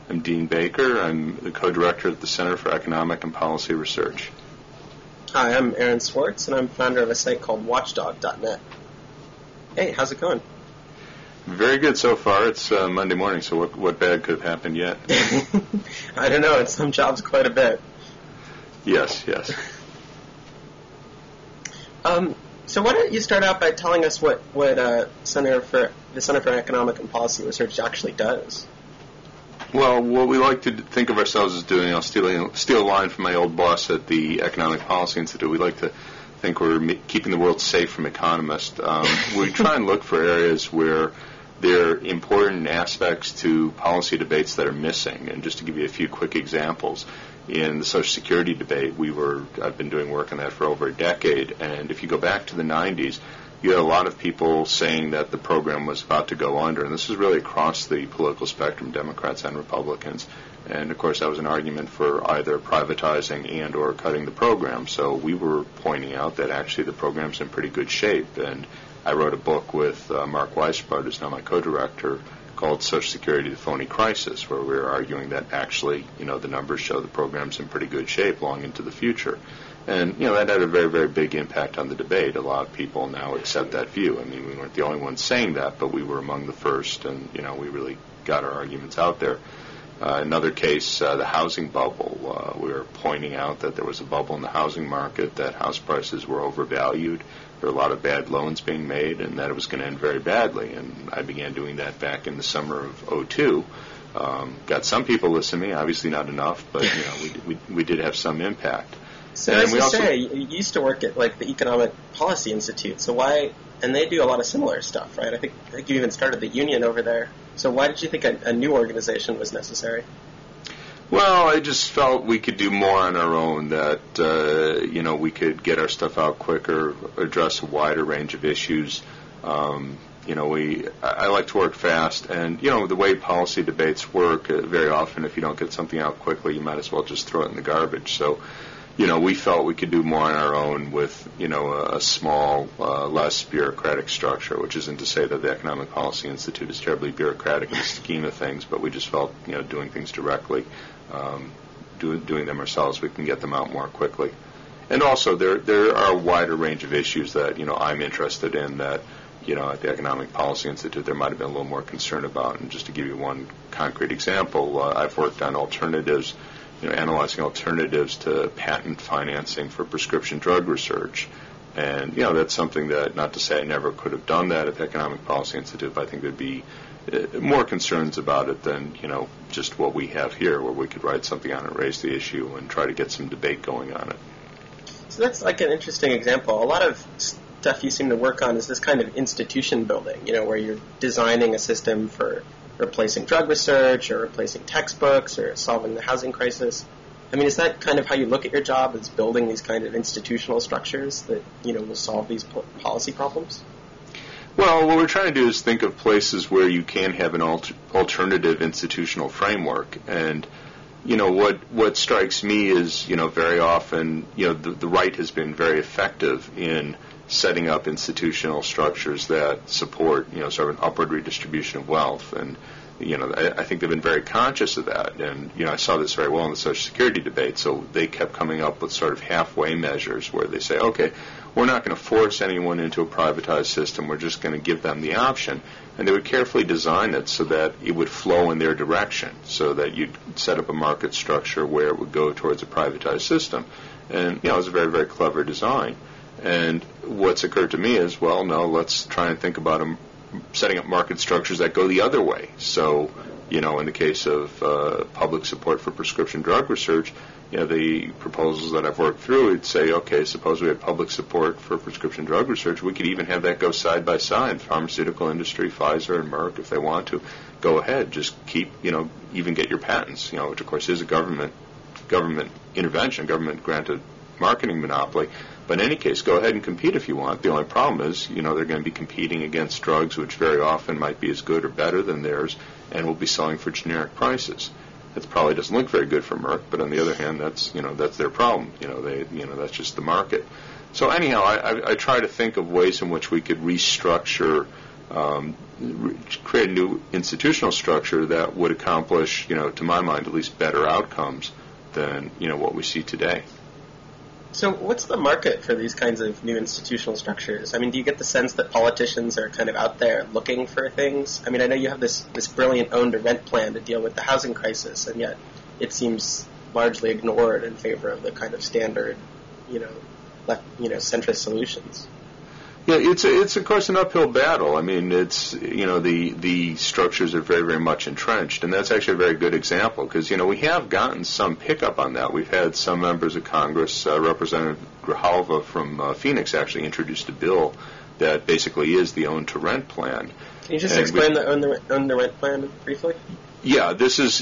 I'm Dean Baker. I'm the co-director at the Center for Economic and Policy Research. Hi, I'm Aaron Swartz, and I'm founder of a site called Watchdog.net. Hey, how's it going? Very good so far. It's Monday morning, so what bad could have happened yet? I don't know. In some jobs, quite a bit. Yes. So why don't you start out by telling us what the Center for Economic and Policy Research actually does? Well, what we like to think of ourselves as doing, I'll steal a line from my old boss at the Economic Policy Institute. We like to think we're keeping the world safe from economists. We try and look for areas where there are important aspects to policy debates that are missing. And just to give you a few quick examples, in the Social Security debate, I've been doing work on that for over a decade. And if you go back to the 90s, you had a lot of people saying that the program was about to go under, and this is really across the political spectrum, Democrats and Republicans. And, of course, that was an argument for either privatizing and or cutting the program. So we were pointing out that actually the program's in pretty good shape. And I wrote a book with Mark Weisbrod, who's now my co-director, called Social Security, the Phony Crisis, where we were arguing that actually, the numbers show the program's in pretty good shape long into the future. And, that had a very, very big impact on the debate. A lot of people now accept that view. I mean, we weren't the only ones saying that, but we were among the first, and, we really got our arguments out there. Another case, the housing bubble. We were pointing out that there was a bubble in the housing market, that house prices were overvalued, there were a lot of bad loans being made, and that it was going to end very badly. And I began doing that back in the summer of '02. Got some people listening to me, obviously not enough, but, we did have some impact. So as you say, you used to work at the Economic Policy Institute. So why? And they do a lot of similar stuff, right? I think you even started the union over there. So why did you think a new organization was necessary? Well, I just felt we could do more on our own. That we could get our stuff out quicker, address a wider range of issues. I like to work fast, and the way policy debates work, very often if you don't get something out quickly, you might as well just throw it in the garbage. So. We felt we could do more on our own with, a small, less bureaucratic structure, which isn't to say that the Economic Policy Institute is terribly bureaucratic in the scheme of things, but we just felt, doing things directly, doing them ourselves, we can get them out more quickly. And also, there are a wider range of issues that, I'm interested in that, at the Economic Policy Institute there might have been a little more concern about. And just to give you one concrete example, I've worked on alternatives, analyzing alternatives to patent financing for prescription drug research. And, that's something that, not to say I never could have done that at the Economic Policy Institute, but I think there'd be more concerns about it than, just what we have here, where we could write something on it, raise the issue, and try to get some debate going on it. So that's an interesting example. A lot of stuff you seem to work on is this kind of institution building, where you're designing a system for replacing drug research or replacing textbooks or solving the housing crisis. I mean, is that kind of how you look at your job, is building these kind of institutional structures that, will solve these policy problems? Well, what we're trying to do is think of places where you can have an alternative institutional framework. And, what strikes me is, very often, the right has been very effective in setting up institutional structures that support, sort of an upward redistribution of wealth. And, I think they've been very conscious of that. And, I saw this very well in the Social Security debate. So they kept coming up with sort of halfway measures where they say, okay, we're not going to force anyone into a privatized system. We're just going to give them the option. And they would carefully design it so that it would flow in their direction, so that you'd set up a market structure where it would go towards a privatized system. And, it was a very, very clever design. And what's occurred to me is, well, no, let's try and think about setting up market structures that go the other way. So, in the case of public support for prescription drug research, the proposals that I've worked through would say, okay, suppose we had public support for prescription drug research. We could even have that go side by side. The pharmaceutical industry, Pfizer and Merck, if they want to, go ahead. Just keep, even get your patents, which of course is a government intervention, government-granted marketing monopoly. But in any case, go ahead and compete if you want. The only problem is, they're going to be competing against drugs which very often might be as good or better than theirs and will be selling for generic prices. That probably doesn't look very good for Merck, but on the other hand, that's their problem. That's just the market. So anyhow, I try to think of ways in which we could restructure create a new institutional structure that would accomplish, to my mind, at least better outcomes than, what we see today. So what's the market for these kinds of new institutional structures? I mean, do you get the sense that politicians are kind of out there looking for things? I mean, I know you have this brilliant own-to-rent plan to deal with the housing crisis, and yet it seems largely ignored in favor of the kind of standard, centrist solutions. Yeah, it's of course an uphill battle. I mean, it's the structures are very, very much entrenched, and that's actually a very good example because we have gotten some pickup on that. We've had some members of Congress, Representative Grijalva from Phoenix, actually introduced a bill that basically is the own-to-rent plan. Can you just explain the own-to-rent plan briefly? Yeah, this is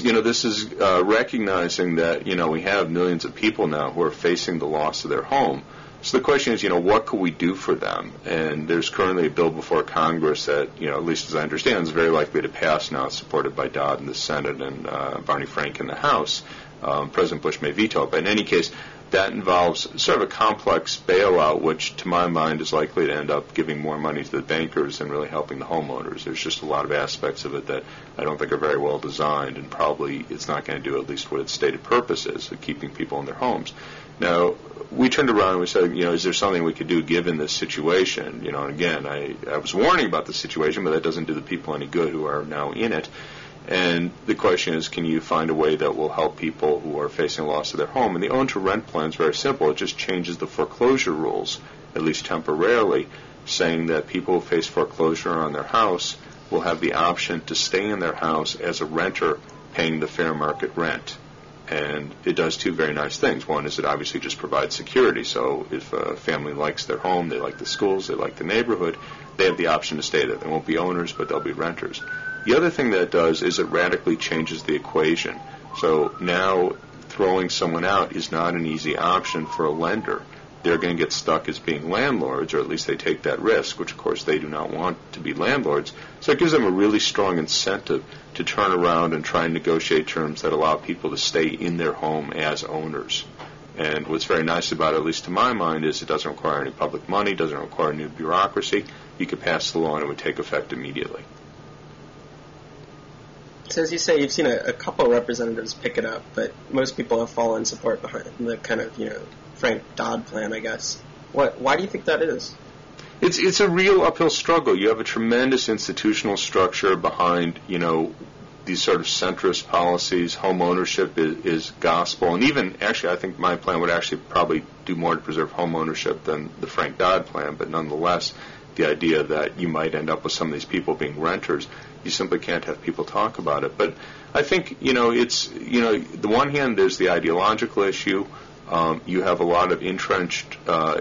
recognizing that we have millions of people now who are facing the loss of their home. So the question is, what could we do for them? And there's currently a bill before Congress that, at least as I understand, is very likely to pass now. It's supported by Dodd in the Senate and Barney Frank in the House. President Bush may veto it. But in any case, that involves sort of a complex bailout, which to my mind is likely to end up giving more money to the bankers than really helping the homeowners. There's just a lot of aspects of it that I don't think are very well designed, and probably it's not going to do at least what its stated purpose is, of keeping people in their homes. Now, we turned around and we said, is there something we could do given this situation? And again, I was warning about the situation, but that doesn't do the people any good who are now in it. And the question is, can you find a way that will help people who are facing loss of their home? And the own-to-rent plan is very simple. It just changes the foreclosure rules, at least temporarily, saying that people who face foreclosure on their house will have the option to stay in their house as a renter paying the fair market rent. And it does two very nice things. One is it obviously just provides security. So if a family likes their home, they like the schools, they like the neighborhood, they have the option to stay there. They won't be owners, but they'll be renters. The other thing that it does is it radically changes the equation. So now throwing someone out is not an easy option for a lender. They're going to get stuck as being landlords, or at least they take that risk, which of course they do not want to be landlords. So it gives them a really strong incentive to turn around and try and negotiate terms that allow people to stay in their home as owners. And what's very nice about it, at least to my mind, is it doesn't require any public money, doesn't require new bureaucracy. You could pass the law and it would take effect immediately. So as you say, you've seen a couple representatives pick it up, but most people have fallen support behind the kind of, Frank Dodd plan, I guess. Why do you think that is? It's a real uphill struggle. You have a tremendous institutional structure behind, these sort of centrist policies. Home ownership is gospel. And even, actually, I think my plan would actually probably do more to preserve home ownership than the Frank Dodd plan. But nonetheless, the idea that you might end up with some of these people being renters, you simply can't have people talk about it. But I think, it's, the one hand, there's the ideological issue. You have a lot of entrenched,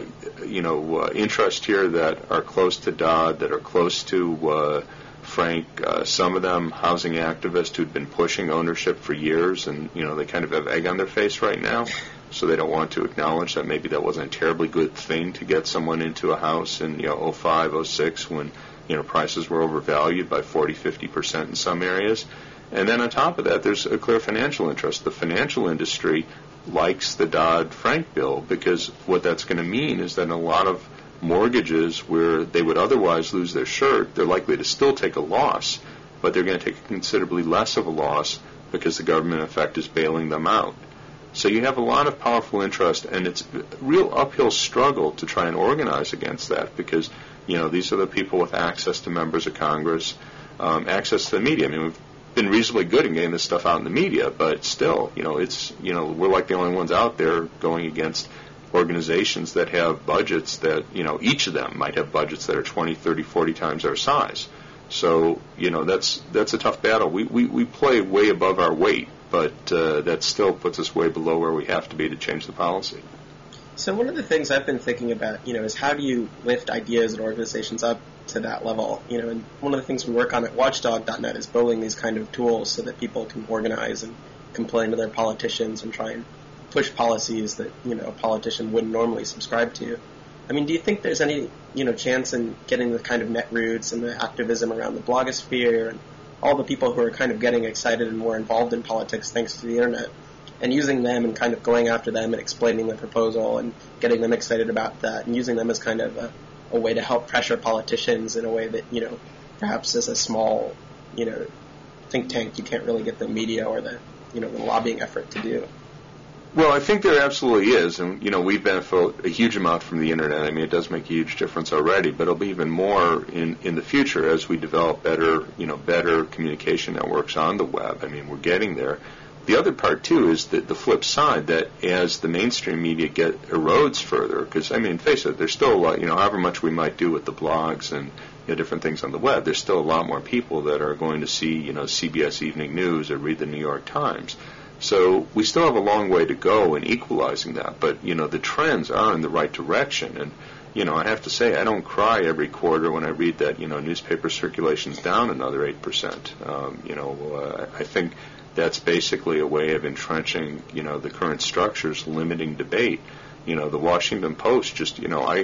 interest here that are close to Dodd, that are close to Frank. Some of them housing activists who'd been pushing ownership for years, and they kind of have egg on their face right now, so they don't want to acknowledge that maybe that wasn't a terribly good thing to get someone into a house in 05, 06 when prices were overvalued by 40-50% in some areas. And then on top of that, there's a clear financial interest. The financial industry likes the Dodd-Frank bill because what that's going to mean is that in a lot of mortgages where they would otherwise lose their shirt, they're likely to still take a loss, but they're going to take considerably less of a loss because the government, in effect, is bailing them out. So you have a lot of powerful interest, and it's a real uphill struggle to try and organize against that because, these are the people with access to members of Congress, access to the media. I mean, we've been reasonably good in getting this stuff out in the media, but still, it's, we're like the only ones out there going against organizations that have budgets that, each of them might have budgets that are 20, 30, 40 times our size. So, that's a tough battle. We play way above our weight, but that still puts us way below where we have to be to change the policy. So one of the things I've been thinking about, is how do you lift ideas and organizations up to that level? And one of the things we work on at watchdog.net is building these kind of tools so that people can organize and complain to their politicians and try and push policies that, a politician wouldn't normally subscribe to. I mean, do you think there's any, chance in getting the kind of netroots and the activism around the blogosphere and all the people who are kind of getting excited and more involved in politics thanks to the internet, and using them and kind of going after them and explaining the proposal and getting them excited about that and using them as kind of a way to help pressure politicians in a way that, perhaps as a small, think tank, you can't really get the media or the lobbying effort to do. Well, I think there absolutely is, and we benefit a huge amount from the internet. I mean, it does make a huge difference already, but it'll be even more in the future as we develop better communication networks on the web. I mean, we're getting there. The other part too is that the flip side, that as the mainstream media erodes further, because I mean, face it, there's still a lot. However much we might do with the blogs and different things on the web, there's still a lot more people that are going to see CBS Evening News or read the New York Times. So we still have a long way to go in equalizing that, but the trends are in the right direction. And I have to say, I don't cry every quarter when I read that newspaper circulation's down another 8%. I think that's basically a way of entrenching the current structures, limiting debate. The Washington Post just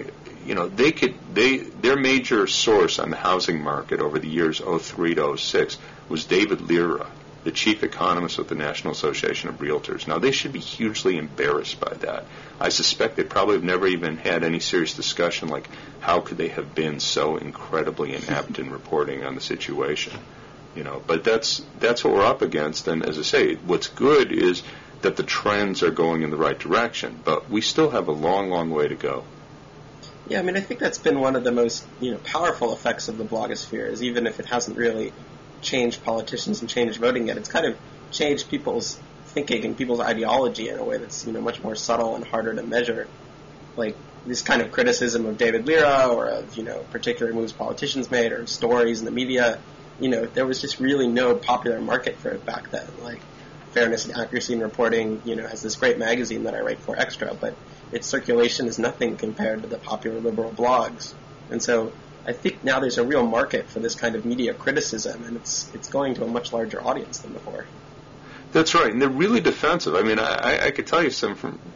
their major source on the housing market over the years 03 to 06 was David Lira, the chief economist of the National Association of Realtors. Now, they should be hugely embarrassed by that. I suspect they probably have never even had any serious discussion like how could they have been so incredibly inept in reporting on the situation. But that's what we're up against. And as I say, what's good is that the trends are going in the right direction, but we still have a long, long way to go. Yeah, I mean, I think that's been one of the most powerful effects of the blogosphere, is even if it hasn't really changed politicians and changed voting yet, it's kind of changed people's thinking and people's ideology in a way that's much more subtle and harder to measure. Like this kind of criticism of David Lira or of particular moves politicians made or stories in the media. There was just really no popular market for it back then. Like Fairness and Accuracy in Reporting, has this great magazine that I write for extra, but its circulation is nothing compared to the popular liberal blogs. And so I think now there's a real market for this kind of media criticism, and it's going to a much larger audience than before. That's right, and they're really defensive. I mean, I could tell you some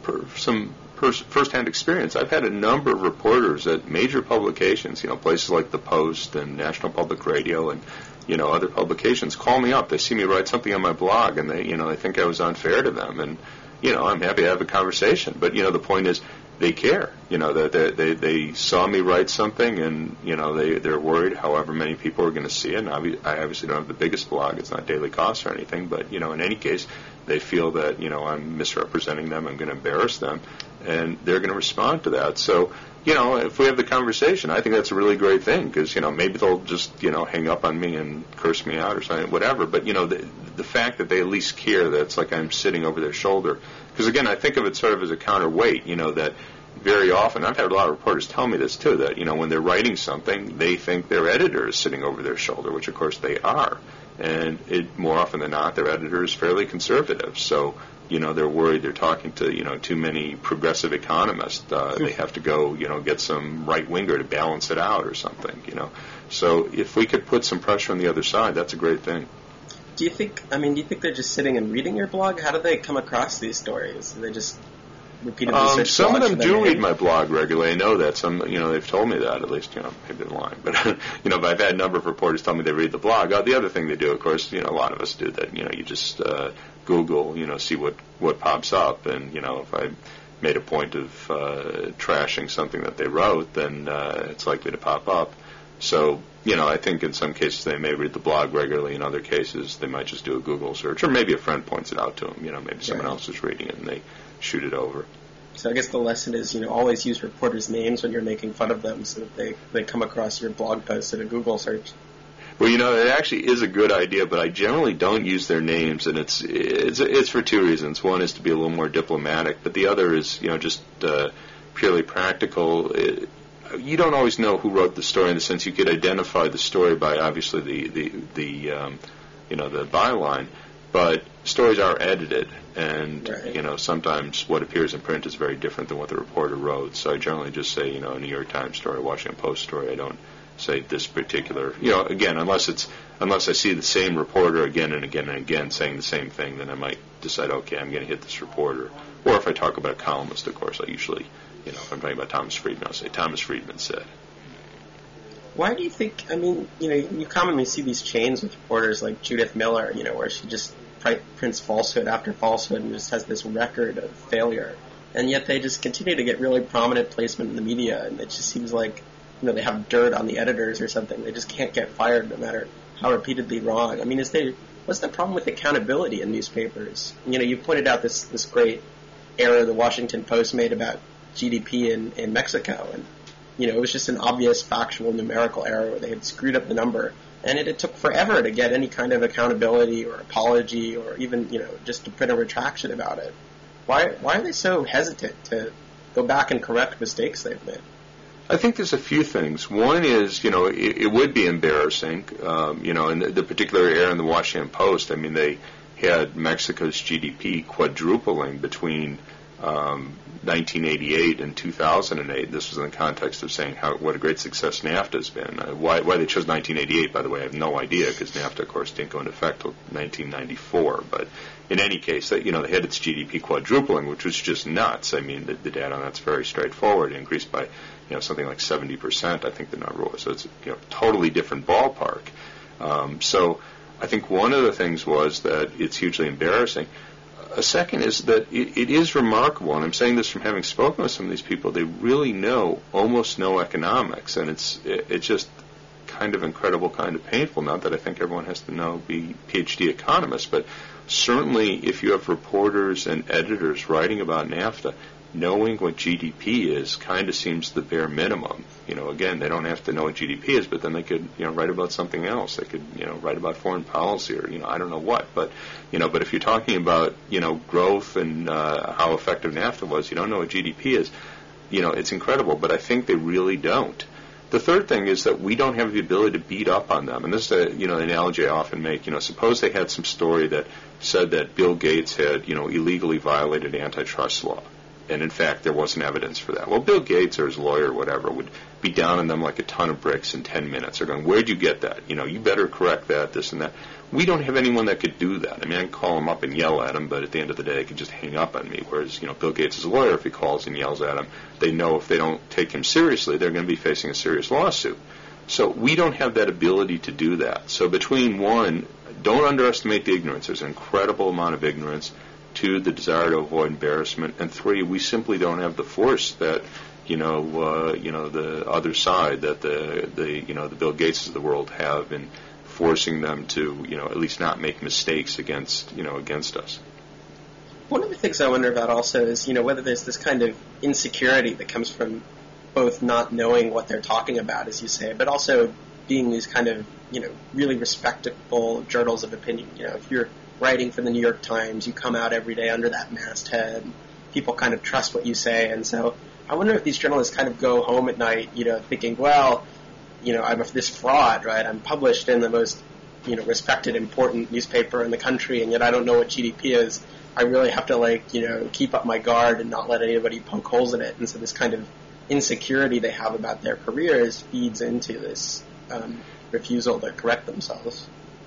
first-hand experience. I've had a number of reporters at major publications, places like the Post and National Public Radio and other publications call me up. They see me write something on my blog, and they think I was unfair to them, and I'm happy to have a conversation. But the point is, they care. That they saw me write something, and they're worried. However many people are going to see it. And I obviously don't have the biggest blog. It's not Daily Kos or anything. But in any case, they feel that I'm misrepresenting them. I'm going to embarrass them, and they're going to respond to that. So if we have the conversation, I think that's a really great thing, because maybe they'll just hang up on me and curse me out or something, whatever. But the fact that they at least care, that it's like I'm sitting over their shoulder. Because again, I think of it sort of as a counterweight. That very often, I've had a lot of reporters tell me this too, that when they're writing something, they think their editor is sitting over their shoulder, which of course they are. And more often than not, their editor is fairly conservative. So they're worried they're talking to too many progressive economists. They have to go get some right winger to balance it out or something. So if we could put some pressure on the other side, that's a great thing. Do you think they're just sitting and reading your blog? How do they come across these stories? Do they just repeatedly search some of them do read name? my blog regularly. I know that. Some, they've told me that, at least, maybe they're lying. But, but I've had a number of reporters tell me they read the blog. The other thing they do, of course, a lot of us do that, you just Google, see what pops up. And, if I made a point of trashing something that they wrote, then it's likely to pop up. So, I think in some cases they may read the blog regularly. In other cases, they might just do a Google search, or maybe a friend points it out to them. Maybe someone else is reading it and they shoot it over. So I guess the lesson is, always use reporters' names when you're making fun of them, so that they come across your blog post in a Google search. Well, it actually is a good idea, but I generally don't use their names, and it's for two reasons. One is to be a little more diplomatic, but the other is, just purely practical. You don't always know who wrote the story, in the sense you could identify the story by obviously the byline, but stories are edited, and right. Sometimes what appears in print is very different than what the reporter wrote. So I generally just say a New York Times story, Washington Post story. I don't say this particular, again, unless I see the same reporter again and again and again saying the same thing, then I might decide, okay, I'm going to hit this reporter. Or if I talk about a columnist, of course, I usually, if I'm talking about Thomas Friedman, I'll say Thomas Friedman said. Why do you think, you commonly see these chains with reporters like Judith Miller, where she just prints falsehood after falsehood and just has this record of failure. And yet they just continue to get really prominent placement in the media, and it just seems like, they have dirt on the editors or something. They just can't get fired no matter how repeatedly wrong. I mean, what's the problem with accountability in newspapers? You pointed out this great error the Washington Post made about GDP in Mexico, and it was just an obvious factual numerical error where they had screwed up the number, and it took forever to get any kind of accountability or apology or even just to print a retraction about it. Why are they so hesitant to go back and correct mistakes they've made? I think there's a few things. One is, it would be embarrassing, and the particular error in the Washington Post, I mean, they had Mexico's GDP quadrupling between 1988 and 2008. This was in the context of saying what a great success NAFTA has been. Why they chose 1988, by the way, I have no idea, because NAFTA, of course, didn't go into effect until 1994. But in any case, they had its GDP quadrupling, which was just nuts. I mean, the data on that's very straightforward. It increased by something like 70%, I think the number was. So it's a totally different ballpark. So I think one of the things was that it's hugely embarrassing. A second is that it is remarkable, and I'm saying this from having spoken with some of these people, they really know almost no economics, and it's just kind of incredible, kind of painful. Not that I think everyone has to be PhD economists, but certainly if you have reporters and editors writing about NAFTA, knowing what GDP is kind of seems the bare minimum. Again, they don't have to know what GDP is, but then they could, write about something else. They could, write about foreign policy or, I don't know what. But if you're talking about, growth and how effective NAFTA was, you don't know what GDP is. It's incredible, but I think they really don't. The third thing is that we don't have the ability to beat up on them. And this is an analogy I often make. Suppose they had some story that said that Bill Gates had, illegally violated antitrust law. And in fact, there wasn't evidence for that. Well, Bill Gates or his lawyer or whatever would be down on them like a ton of bricks in 10 minutes. They're going, where'd you get that? You better correct that, this and that. We don't have anyone that could do that. I mean, I can call him up and yell at him, but at the end of the day, they could just hang up on me. Whereas, Bill Gates is a lawyer. If he calls and yells at him, they know if they don't take him seriously, they're going to be facing a serious lawsuit. So we don't have that ability to do that. So between one, don't underestimate the ignorance. There's an incredible amount of ignorance. Two, the desire to avoid embarrassment, and three, we simply don't have the force that the other side, that the Bill Gates of the world have in forcing them to at least not make mistakes against us. One of the things I wonder about also is whether there's this kind of insecurity that comes from both not knowing what they're talking about, as you say, but also being these kind of really respectable journals of opinion. If you're writing for the New York Times, you come out every day under that masthead. People kind of trust what you say, and so I wonder if these journalists kind of go home at night, thinking, well, I'm this fraud, right? I'm published in the most, respected, important newspaper in the country, and yet I don't know what GDP is. I really have to, keep up my guard and not let anybody poke holes in it. And so this kind of insecurity they have about their careers feeds into this refusal to correct themselves.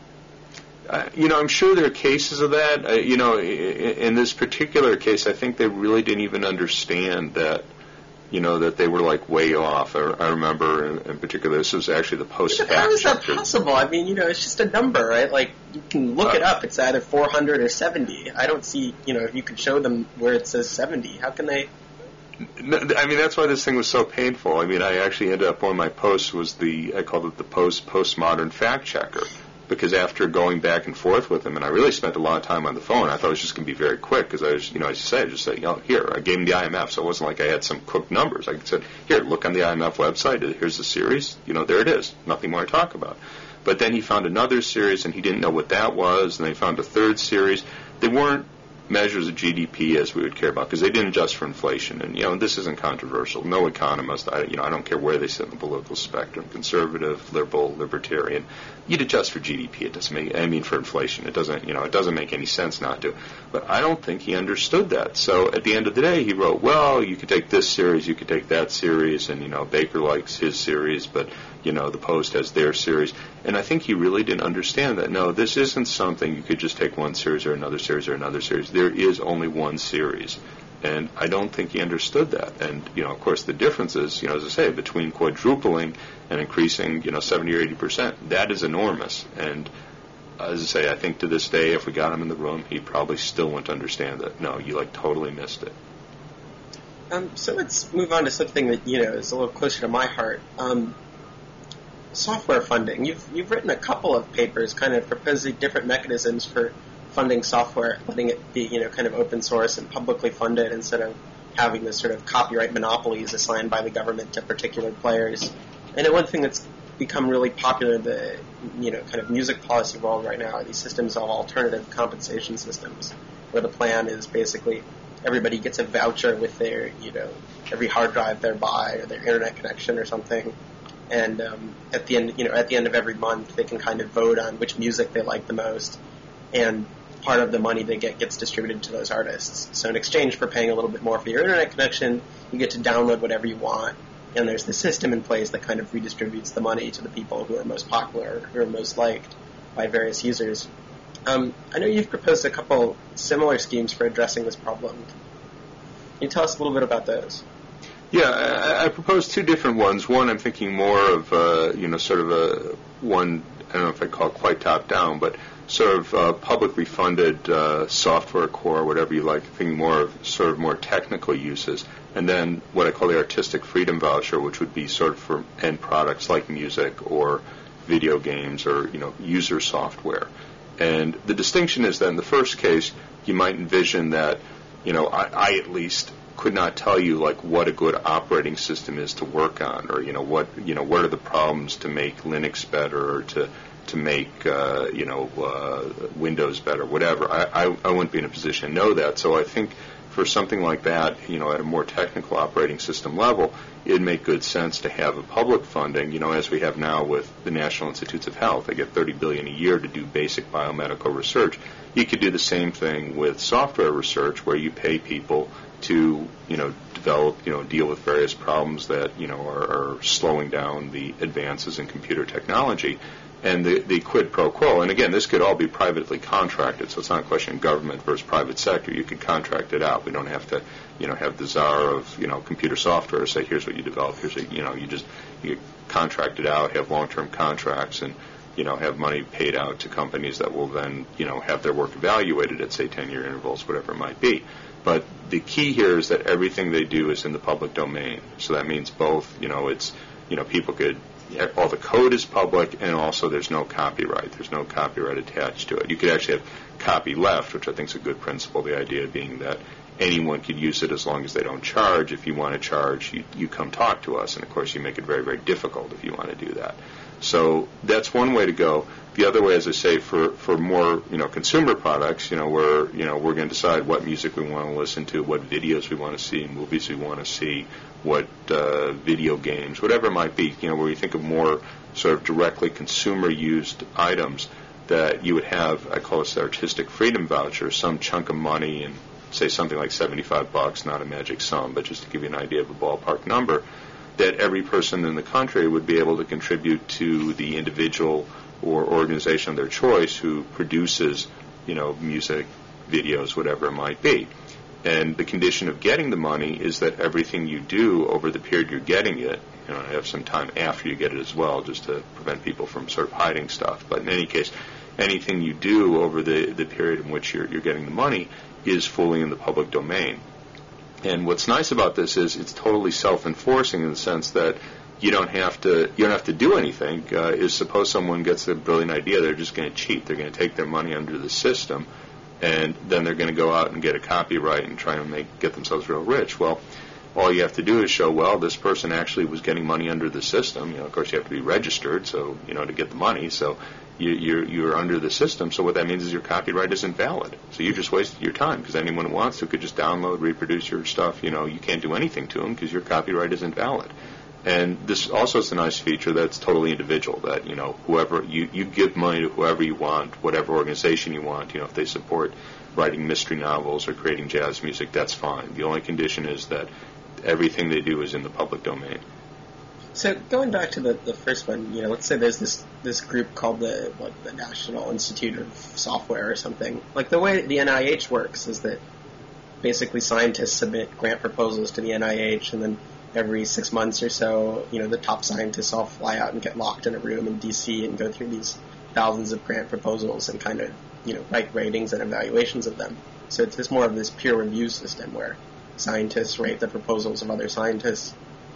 I'm sure there are cases of that. In this particular case, I think they really didn't even understand that, that they were way off. I remember in particular, this was actually the Post fact checker. How is that possible? I mean, it's just a number, right? You can look it up. It's either 400 or 70. I don't see, if you could show them where it says 70. How can they? I mean, that's why this thing was so painful. I mean, I actually ended up, one of my posts was I called it the Postmodern fact checker. Because after going back and forth with him, and I really spent a lot of time on the phone, I thought it was just going to be very quick, because I was, as you say, I just said, here, I gave him the IMF, so it wasn't like I had some cooked numbers. I said, here, look on the IMF website, here's the series, there it is, nothing more to talk about. But then he found another series, and he didn't know what that was, and then he found a third series. They weren't measures of GDP as we would care about, because they didn't adjust for inflation. And, this isn't controversial. No economist, I don't care where they sit in the political spectrum, conservative, liberal, libertarian, you'd adjust for GDP. It doesn't make, for inflation. It doesn't make any sense not to. But I don't think he understood that. So at the end of the day, he wrote, well, you could take this series, you could take that series, and, Baker likes his series, but, the Post has their series. And I think he really didn't understand that. No, this isn't something you could just take one series or another series or another series. There is only one series. And I don't think he understood that. And, of course, the difference is, as I say, between quadrupling and increasing, 70 or 80%, that is enormous. And as I say, I think to this day, if we got him in the room, he probably still wouldn't understand that. No, you, totally missed it. So let's move on to something that is a little closer to my heart. Software funding. You've written a couple of papers, kind of proposing different mechanisms for funding software, letting it be kind of open source and publicly funded instead of having this sort of copyright monopolies assigned by the government to particular players. And one thing that's become really popular in the kind of music policy world right now are these systems of alternative compensation systems, where the plan is basically everybody gets a voucher with their every hard drive they buy or their internet connection or something, and at the end of every month they can kind of vote on which music they like the most, and part of the money they get gets distributed to those artists. So in exchange for paying a little bit more for your internet connection, you get to download whatever you want. And there's the system in place that kind of redistributes the money to the people who are most popular, who are most liked by various users. I know you've proposed a couple similar schemes for addressing this problem. Can you tell us a little bit about those? Yeah, I proposed two different ones. One, I'm thinking more of, sort of a one, I don't know if I'd call it quite top-down, but sort of publicly funded software core, whatever you like, thinking more of sort of more technical uses. And then what I call the artistic freedom voucher, which would be sort of for end products like music or video games or, user software. And the distinction is that in the first case, you might envision that, I at least could not tell you like what a good operating system is to work on, or what are the problems to make Linux better or to make Windows better, whatever. I wouldn't be in a position to know that. So I think for something like that, at a more technical operating system level, it'd make good sense to have a public funding, as we have now with the National Institutes of Health. They get $30 billion a year to do basic biomedical research. You could do the same thing with software research, where you pay people to, develop, deal with various problems that, are slowing down the advances in computer technology. And the quid pro quo, and again, this could all be privately contracted, so it's not a question of government versus private sector. You could contract it out. We don't have to, have the czar of, computer software say, here's what you develop, here's what, you contract it out, have long-term contracts, and, have money paid out to companies that will then, have their work evaluated at, say, 10-year intervals, whatever it might be. But the key here is that everything they do is in the public domain. So that means both, it's, people could, all the code is public, and also there's no copyright. There's no copyright attached to it. You could actually have copy left, which I think is a good principle, the idea being that anyone could use it as long as they don't charge. If you want to charge, you come talk to us, and of course you make it very, very difficult if you want to do that. So that's one way to go. The other way, as I say, for more consumer products, we're going to decide what music we want to listen to, what videos we want to see, movies we want to see, what video games, whatever it might be. Where you think of more sort of directly consumer-used items, that you would have, I call this the artistic freedom voucher, some chunk of money, and say something like $75, not a magic sum, but just to give you an idea of a ballpark number, that every person in the country would be able to contribute to the individual or organization of their choice who produces, music, videos, whatever it might be. And the condition of getting the money is that everything you do over the period you're getting it, have some time after you get it as well, just to prevent people from sort of hiding stuff. But in any case, anything you do over the period in which you're getting the money is fully in the public domain. And what's nice about this is it's totally self-enforcing in the sense that you don't have to do anything. Is suppose someone gets a brilliant idea, they're just going to cheat. They're going to take their money under the system, and then they're going to go out and get a copyright and try and get themselves real rich. Well, all you have to do is show, well, this person actually was getting money under the system. Of course, you have to be registered, so to get the money. So you're under the system. So what that means is your copyright isn't valid. So you just wasted your time, because anyone who wants to could just download, reproduce your stuff. You can't do anything to them because your copyright isn't valid. And this also is a nice feature that's totally individual, that, whoever, you give money to whoever you want, whatever organization you want. If they support writing mystery novels or creating jazz music, that's fine. The only condition is that everything they do is in the public domain. So going back to the first one, let's say there's this group called the National Institute of Software or something. Like, the way the NIH works is that basically scientists submit grant proposals to the NIH, and then every 6 months or so, the top scientists all fly out and get locked in a room in D.C. and go through these thousands of grant proposals and kind of, write ratings and evaluations of them. So it's more of this peer review system where scientists rate the proposals of other scientists.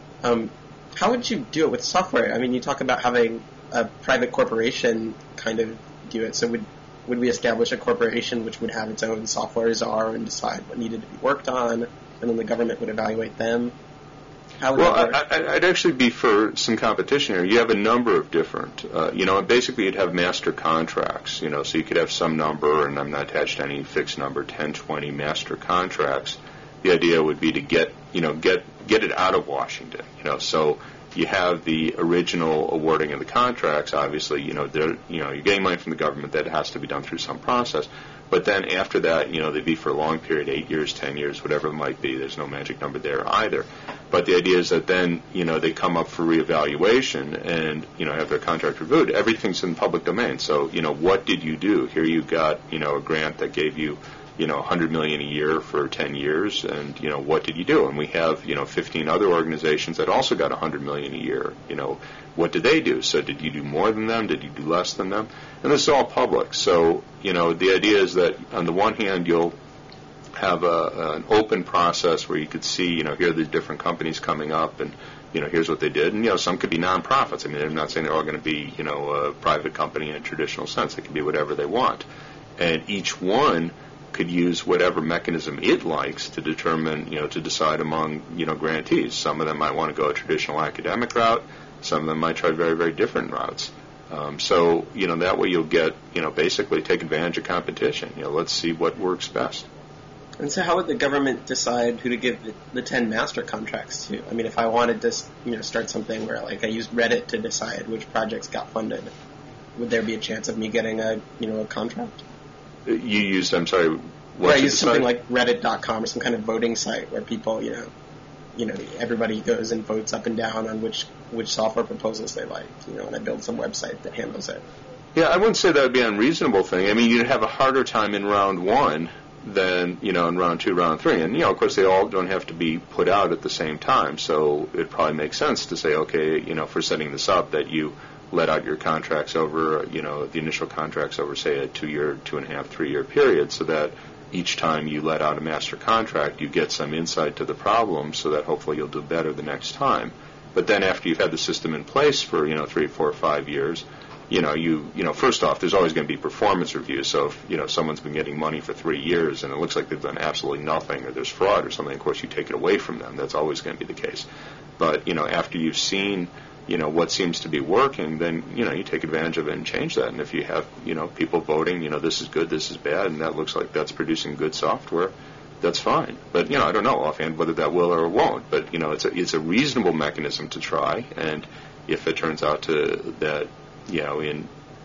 How would you do it with software? I mean, you talk about having a private corporation kind of do it. So would we establish a corporation which would have its own software czar and decide what needed to be worked on, and then the government would evaluate them? How would that work? I'd actually be for some competition here. You have a number of different, basically you'd have master contracts, so you could have some number, and I'm not attached to any fixed number, 10, 20 master contracts. The idea would be to get it out of Washington, so you have the original awarding of the contracts. Obviously, you're getting money from the government. That has to be done through some process. But then after that, they'd be for a long period, 8 years, 10 years, whatever it might be. There's no magic number there either. But the idea is that then, they come up for reevaluation and, have their contract reviewed. Everything's in public domain. So, what did you do? Here you got, a grant that gave you, $100 million a year for 10 years, and, what did you do? And we have, 15 other organizations that also got $100 million a year. What did they do? So did you do more than them? Did you do less than them? And this is all public. So, the idea is that on the one hand, you'll have an open process where you could see, here are the different companies coming up, and, here's what they did. And, some could be nonprofits. I mean, I'm not saying they're all going to be, a private company in a traditional sense. They can be whatever they want. And each one could use whatever mechanism it likes to determine, to decide among, grantees. Some of them might want to go a traditional academic route. Some of them might try very, very different routes. So, that way you'll get, basically take advantage of competition. Let's see what works best. And so how would the government decide who to give the 10 master contracts to? I mean, if I wanted to, start something where, I used Reddit to decide which projects got funded, would there be a chance of me getting a contract? You used, I'm sorry, what? I used something like Reddit.com or some kind of voting site where people, everybody goes and votes up and down on which software proposals they like, and I build some website that handles it. Yeah, I wouldn't say that would be an unreasonable thing. I mean, you'd have a harder time in round one than, in round two, round three. And, of course, they all don't have to be put out at the same time. So it probably makes sense to say, okay, for setting this up, that you let out your contracts over, the initial contracts over, say, a 2-year, 2.5, 3-year period, so that each time you let out a master contract, you get some insight to the problem so that hopefully you'll do better the next time. But then after you've had the system in place for, 3, 4, 5 years, first off, there's always going to be performance reviews. So if, someone's been getting money for 3 years and it looks like they've done absolutely nothing or there's fraud or something, of course you take it away from them. That's always going to be the case. But, after you've seen, what seems to be working, then, you take advantage of it and change that. And if you have, people voting, this is good, this is bad, and that looks like that's producing good software, that's fine. But, I don't know offhand whether that will or won't. But, it's a reasonable mechanism to try. And if it turns out that, in,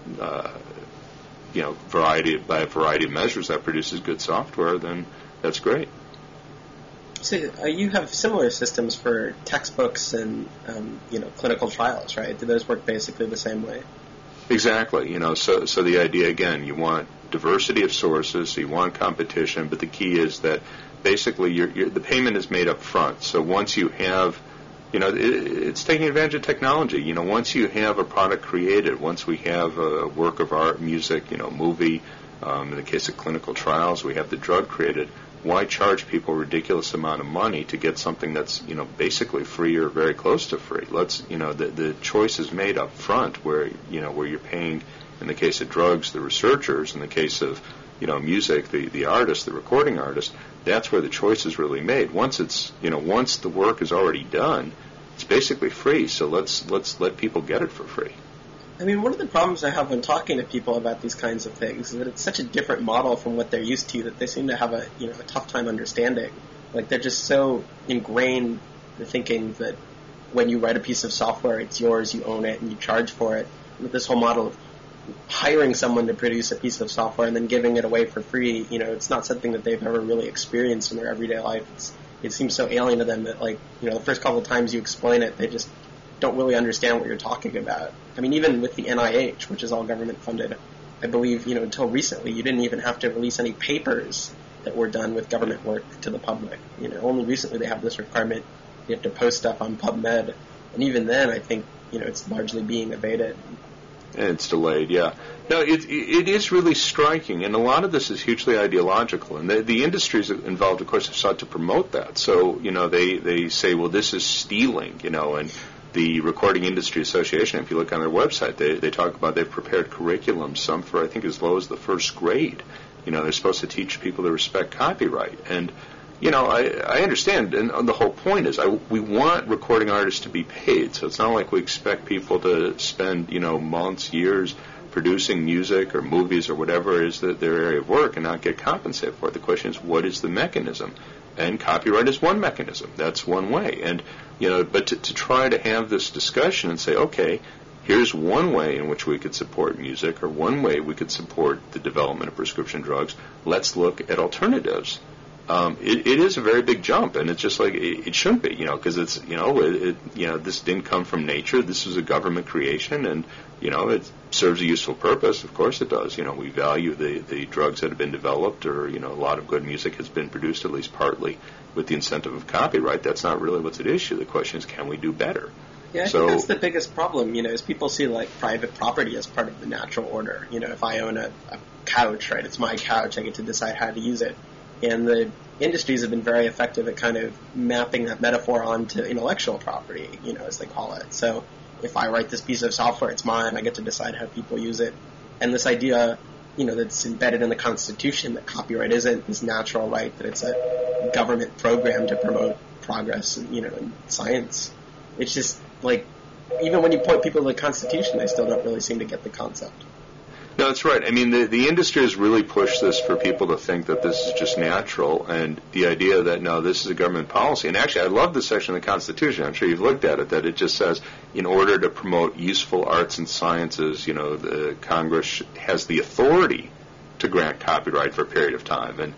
by a variety of measures that produces good software, then that's great. So you have similar systems for textbooks and clinical trials, right? Do those work basically the same way? Exactly. So the idea again, you want diversity of sources, so you want competition, but the key is that basically the payment is made up front. So once you have, it's taking advantage of technology. Once you have a product created, once we have a work of art, music, movie, in the case of clinical trials, we have the drug created. Why charge people a ridiculous amount of money to get something that's, basically free or very close to free? Let's, the choice is made up front where you're paying, in the case of drugs, the researchers, in the case of, music, the artist, the recording artist, that's where the choice is really made. Once it's, once the work is already done, it's basically free, so let's let people get it for free. I mean, one of the problems I have when talking to people about these kinds of things is that it's such a different model from what they're used to that they seem to have a tough time understanding. Like, they're just so ingrained in thinking that when you write a piece of software, it's yours, you own it, and you charge for it. And this whole model of hiring someone to produce a piece of software and then giving it away for free, it's not something that they've ever really experienced in their everyday life. It seems so alien to them that, the first couple of times you explain it, they just don't really understand what you're talking about. I mean, even with the NIH, which is all government funded, I believe, until recently, you didn't even have to release any papers that were done with government work to the public. Only recently they have this requirement. You have to post stuff on PubMed. And even then, I think, it's largely being evaded. And it's delayed, yeah. No, it is really striking, and a lot of this is hugely ideological. And the industries involved, of course, have sought to promote that. So, they say, well, this is stealing, and the Recording Industry Association, if you look on their website, they talk about they've prepared curriculum, some for, I think, as low as the first grade. They're supposed to teach people to respect copyright. And I understand, and the whole point is we want recording artists to be paid, so it's not like we expect people to spend, months, years producing music or movies or whatever is their area of work and not get compensated for it. The question is, what is the mechanism? And copyright is one mechanism. That's one way. And, but to try to have this discussion and say, okay, here's one way in which we could support music or one way we could support the development of prescription drugs, let's look at alternatives. It is a very big jump, and it's just like it shouldn't be, because it's this didn't come from nature. This was a government creation, and it serves a useful purpose. Of course, it does. We value the drugs that have been developed, or a lot of good music has been produced, at least partly, with the incentive of copyright. That's not really what's at issue. The question is, can we do better? Yeah, I think that's the biggest problem. Is people see private property as part of the natural order. If I own a couch, right, it's my couch. I get to decide how to use it. And the industries have been very effective at kind of mapping that metaphor onto intellectual property, as they call it. So if I write this piece of software, it's mine. I get to decide how people use it. And this idea, that's embedded in the Constitution that copyright isn't this natural right, that it's a government program to promote progress, in science. It's just even when you point people to the Constitution, they still don't really seem to get the concept. No, that's right. I mean, the industry has really pushed this for people to think that this is just natural, and the idea that, no, this is a government policy. And actually, I love this section of the Constitution. I'm sure you've looked at it, that it just says, in order to promote useful arts and sciences, the Congress has the authority to grant copyright for a period of time. And,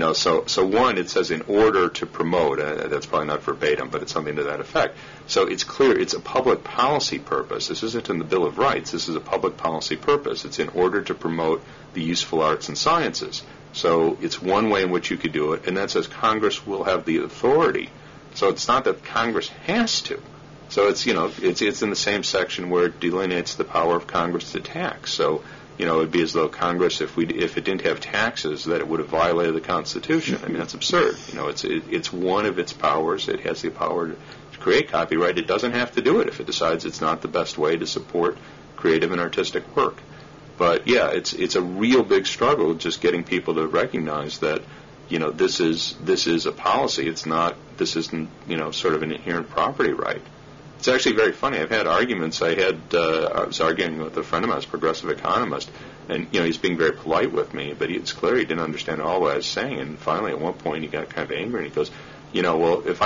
so one, it says in order to promote, that's probably not verbatim, but it's something to that effect. So it's clear it's a public policy purpose. This isn't in the Bill of Rights. This is a public policy purpose. It's in order to promote the useful arts and sciences. So it's one way in which you could do it, and that says Congress will have the authority. So it's not that Congress has to. So it's, it's in the same section where it delineates the power of Congress to tax. So, it would be as though Congress, if it didn't have taxes, that it would have violated the Constitution. I mean, that's absurd. It's one of its powers. It has the power to create copyright. It doesn't have to do it if it decides it's not the best way to support creative and artistic work. But yeah, it's a real big struggle just getting people to recognize that, this is a policy. This isn't sort of an inherent property right. It's actually very funny. I've had arguments. I was arguing with a friend of mine, a progressive economist, and he's being very polite with me, but it's clear he didn't understand all what I was saying. And finally, at one point, he got kind of angry, and he goes, well, if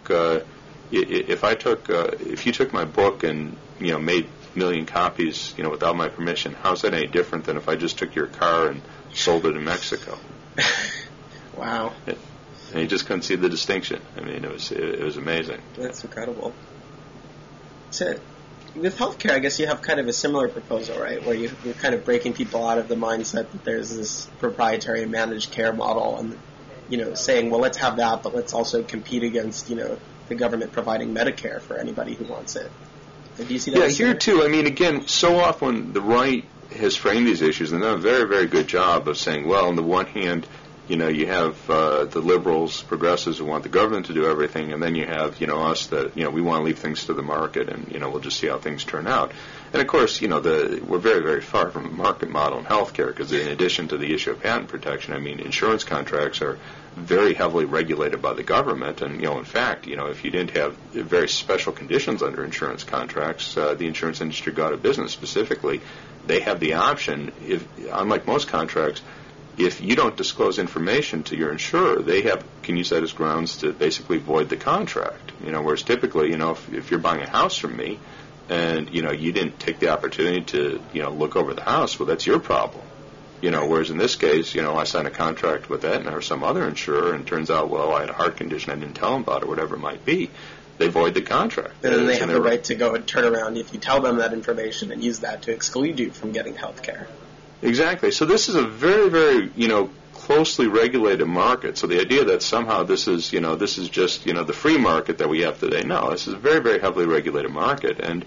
you took my book and made a million copies, without my permission, how's that any different than if I just took your car and sold it in Mexico? Wow. And he just couldn't see the distinction. I mean, it was amazing. That's incredible. So, with healthcare, I guess you have kind of a similar proposal, right, where you're kind of breaking people out of the mindset that there's this proprietary managed care model and, saying, well, let's have that, but let's also compete against, the government providing Medicare for anybody who wants it. So do you see that? Yeah, here too. I mean, again, so often the right has framed these issues and done a very, very good job of saying, well, on the one hand, you have the liberals, progressives who want the government to do everything, and then you have, us that, we want to leave things to the market, and, we'll just see how things turn out. And, of course, we're very, very far from a market model in healthcare, because in addition to the issue of patent protection, I mean, insurance contracts are very heavily regulated by the government, and, in fact, if you didn't have very special conditions under insurance contracts, the insurance industry got out of business. Specifically, they have the option, unlike most contracts, if you don't disclose information to your insurer, can use that as grounds to basically void the contract. Whereas typically, if you're buying a house from me and, you didn't take the opportunity to, look over the house, well, that's your problem. Whereas in this case, I signed a contract with Aetna or some other insurer, and it turns out, well, I had a heart condition I didn't tell them about, or whatever it might be. They void the contract. And then they have the right to go and turn around if you tell them that information and use that to exclude you from getting health care. Exactly. So this is a very, very, closely regulated market. So the idea that somehow this is just, the free market that we have today, no, this is a very, very heavily regulated market. And,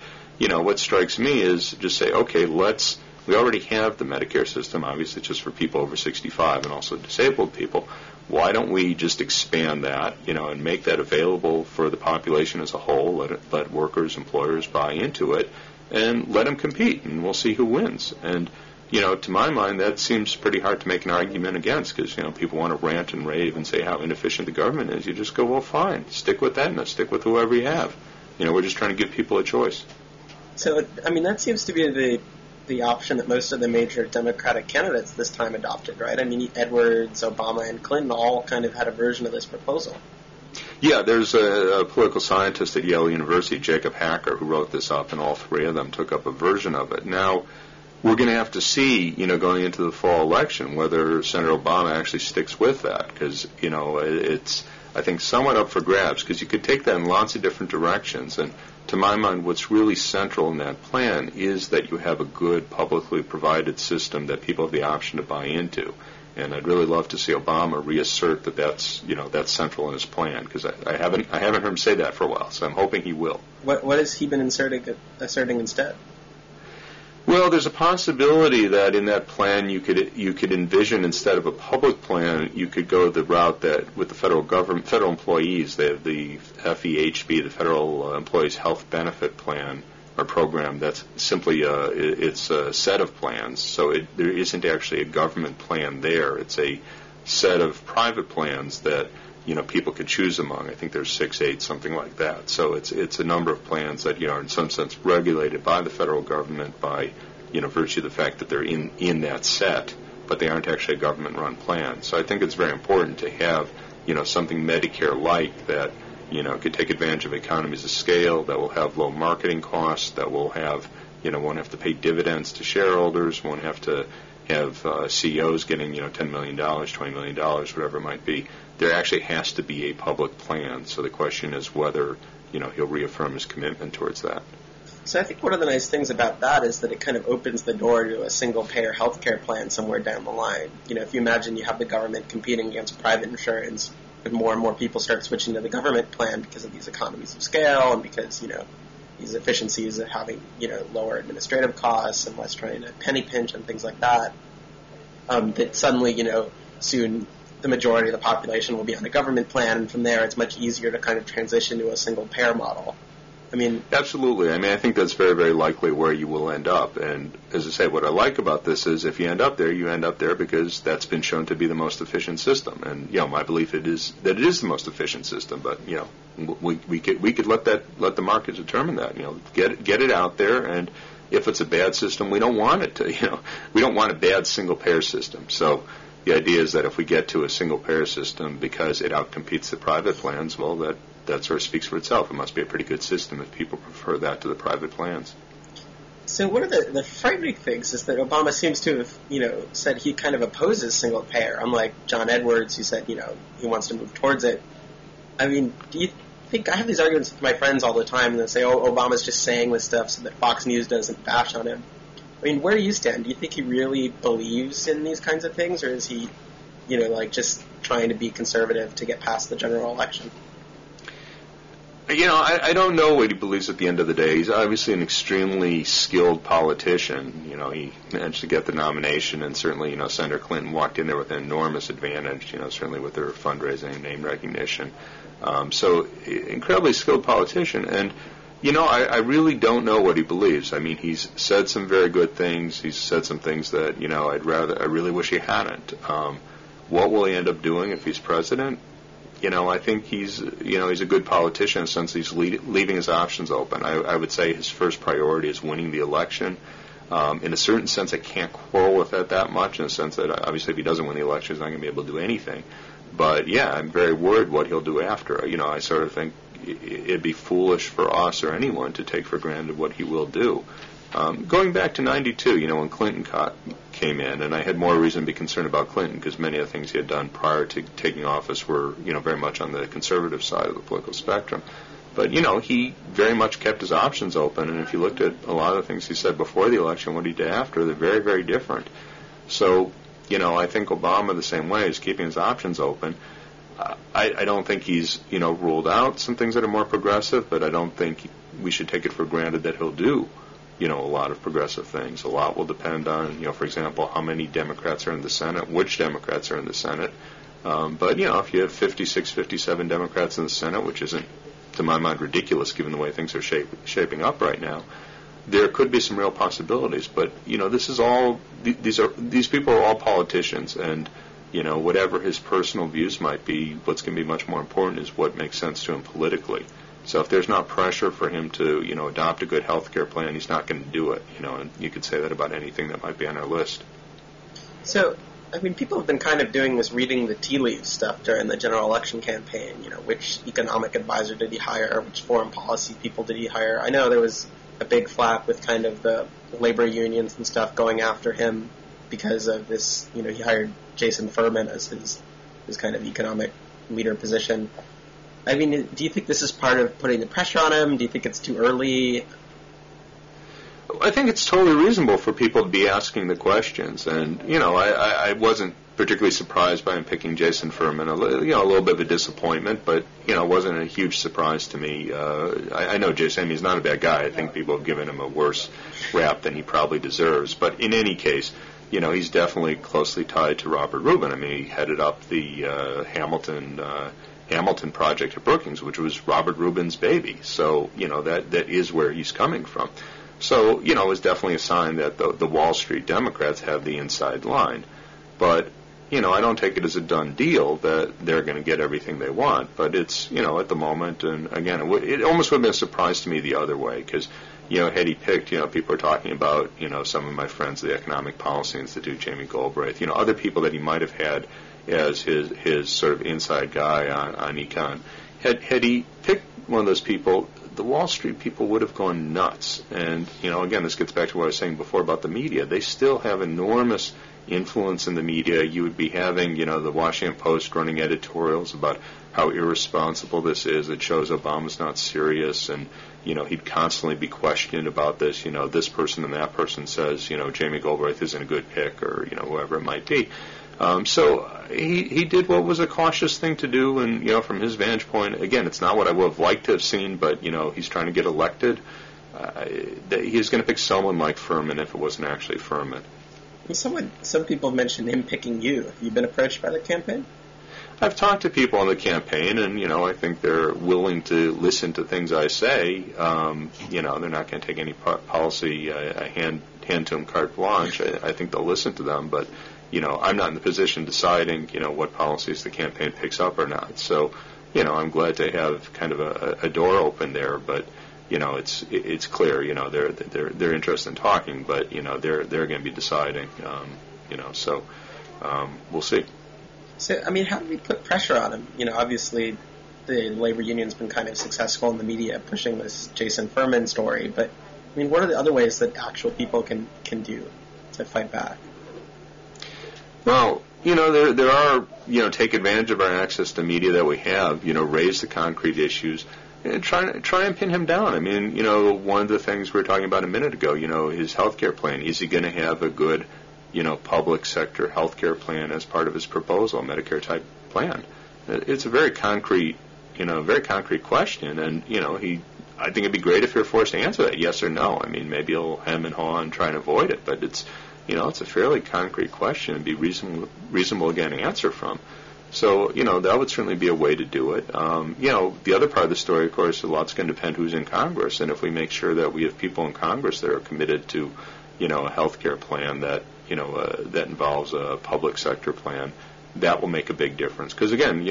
what strikes me is just say, okay, we already have the Medicare system, obviously it's just for people over 65 and also disabled people. Why don't we just expand that, and make that available for the population as a whole, let workers, employers buy into it, and let them compete, and we'll see who wins. And, to my mind, that seems pretty hard to make an argument against, because, people want to rant and rave and say how inefficient the government is. You just go, well, fine, stick with Aetna, stick with whoever you have. We're just trying to give people a choice. So, that seems to be the option that most of the major Democratic candidates this time adopted, right? Edwards, Obama, and Clinton all kind of had a version of this proposal. Yeah, there's a political scientist at Yale University, Jacob Hacker, who wrote this up, and all three of them took up a version of it. Now, we're going to have to see, going into the fall election, whether Senator Obama actually sticks with that, because, it's, I think, somewhat up for grabs, because you could take that in lots of different directions. And to my mind, what's really central in that plan is that you have a good publicly provided system that people have the option to buy into. And I'd really love to see Obama reassert that's central in his plan, because I haven't heard him say that for a while, so I'm hoping he will. What has he been asserting instead? Well, there's a possibility that in that plan you could envision, instead of a public plan, you could go the route that with the federal government, federal employees, they have the FEHB, the Federal Employees Health Benefit Plan or program. That's simply it's a set of plans, so there isn't actually a government plan there. It's a set of private plans that people could choose among. I think there's 6, 8, something like that. So it's a number of plans that are in some sense regulated by the federal government by virtue of the fact that they're in that set, but they aren't actually a government-run plan. So I think it's very important to have something Medicare-like that could take advantage of economies of scale, that will have low marketing costs, that will have won't have to pay dividends to shareholders, won't have to have CEOs getting $10 million, $20 million, whatever it might be. There actually has to be a public plan. So the question is whether he'll reaffirm his commitment towards that. So I think one of the nice things about that is that it kind of opens the door to a single-payer healthcare plan somewhere down the line. If you imagine you have the government competing against private insurance, and more people start switching to the government plan because of these economies of scale and because these efficiencies of having lower administrative costs and less trying to penny pinch and things like that. That suddenly soon the majority of the population will be on a government plan, and from there it's much easier to kind of transition to a single payer model. Absolutely. I think that's very, very likely where you will end up. And as I say, what I like about this is if you end up there, you end up there because that's been shown to be the most efficient system. And my belief is that it is the most efficient system. But we could let the market determine that. Get it out there, and if it's a bad system, we don't want it to. We don't want a bad single payer system. So the idea is that if we get to a single payer system because it outcompetes the private plans, well, that sort of speaks for itself. It must be a pretty good system if people prefer that to the private plans. So one of the frightening things is that Obama seems to have, said he kind of opposes single payer, unlike John Edwards, who said, he wants to move towards it. Do you think, I have these arguments with my friends all the time, and they say, Obama's just saying this stuff so that Fox News doesn't bash on him. Where do you stand? Do you think he really believes in these kinds of things, or is he, just trying to be conservative to get past the general election? I don't know what he believes at the end of the day. He's obviously an extremely skilled politician. He managed to get the nomination, and certainly, Senator Clinton walked in there with an enormous advantage, certainly with her fundraising and name recognition. So, incredibly skilled politician. And, I really don't know what he believes. He's said some very good things. He's said some things that, I really wish he hadn't. What will he end up doing if he's president? I think he's a good politician in the sense he's leaving his options open. I would say his first priority is winning the election. In a certain sense, I can't quarrel with that much, in the sense that obviously if he doesn't win the election, he's not going to be able to do anything. But, yeah, I'm very worried what he'll do after. I sort of think it'd be foolish for us or anyone to take for granted what he will do. Going back to 92, when Clinton came in, and I had more reason to be concerned about Clinton because many of the things he had done prior to taking office were, very much on the conservative side of the political spectrum. But, he very much kept his options open, and if you looked at a lot of the things he said before the election, what he did after, they're very, very different. So, I think Obama, the same way, is keeping his options open. I don't think he's, ruled out some things that are more progressive, but I don't think we should take it for granted that he'll do, a lot of progressive things. A lot will depend on, for example, how many Democrats are in the Senate, which Democrats are in the Senate. But, if you have 56, 57 Democrats in the Senate, which isn't, to my mind, ridiculous given the way things are shaping up right now, there could be some real possibilities. But, this is all, these people are all politicians, and whatever his personal views might be, what's going to be much more important is what makes sense to him politically. So if there's not pressure for him to, adopt a good health care plan, he's not going to do it. And you could say that about anything that might be on our list. So, people have been kind of doing this reading the tea leaves stuff during the general election campaign. Which economic advisor did he hire? Which foreign policy people did he hire? I know there was a big flap with kind of the labor unions and stuff going after him because of this, he hired Jason Furman as his kind of economic leader position. Do you think this is part of putting the pressure on him? Do you think it's too early? I think it's totally reasonable for people to be asking the questions. And, I wasn't particularly surprised by him picking Jason Furman. A little bit of a disappointment, but, it wasn't a huge surprise to me. I know Jason, he's not a bad guy. I think people have given him a worse rap than he probably deserves. But in any case, he's definitely closely tied to Robert Rubin. He headed up the Hamilton project at Brookings, which was Robert Rubin's baby. So, that is where he's coming from. So, it was definitely a sign that the Wall Street Democrats have the inside line. But, I don't take it as a done deal that they're going to get everything they want. But it's, at the moment, and again, it almost would have been a surprise to me the other way, because, had he picked, people are talking about, some of my friends at the Economic Policy Institute, Jamie Galbraith, other people that he might have had as his sort of inside guy on econ. Had he picked one of those people, the Wall Street people would have gone nuts. And, again, this gets back to what I was saying before about the media. They still have enormous influence in the media. You would be having, the Washington Post running editorials about how irresponsible this is. It shows Obama's not serious, and, he'd constantly be questioned about this. This person and that person says, Jamie Galbraith isn't a good pick, or, whoever it might be. So he did what was a cautious thing to do, and, from his vantage point, again, it's not what I would have liked to have seen, but, he's trying to get elected. He's going to pick someone like Furman if it wasn't actually Furman. Some people mentioned him picking you. Have you been approached by the campaign? I've talked to people on the campaign, and, I think they're willing to listen to things I say. They're not going to take any policy hand to them carte blanche. I think they'll listen to them, but, I'm not in the position deciding, what policies the campaign picks up or not. So, I'm glad to have kind of a door open there, but, it's clear, they're interested in talking, but, they're going to be deciding, so we'll see. So, how do we put pressure on him? Obviously the labor union's been kind of successful in the media pushing this Jason Furman story, but, what are the other ways that actual people can do to fight back? Well, there are, take advantage of our access to media that we have, raise the concrete issues, and try and pin him down. One of the things we were talking about a minute ago, his health care plan, is he going to have a good, public sector health care plan as part of his proposal, a Medicare-type plan? It's a very concrete question, and, I think it'd be great if you're forced to answer that, yes or no. Maybe he'll hem and haw and try and avoid it, but it's a fairly concrete question and be reasonable to get an answer from. So, that would certainly be a way to do it. The other part of the story, of course, a lot's going to depend who's in Congress, and if we make sure that we have people in Congress that are committed to, a health care plan that, that involves a public sector plan, that will make a big difference. Because, again,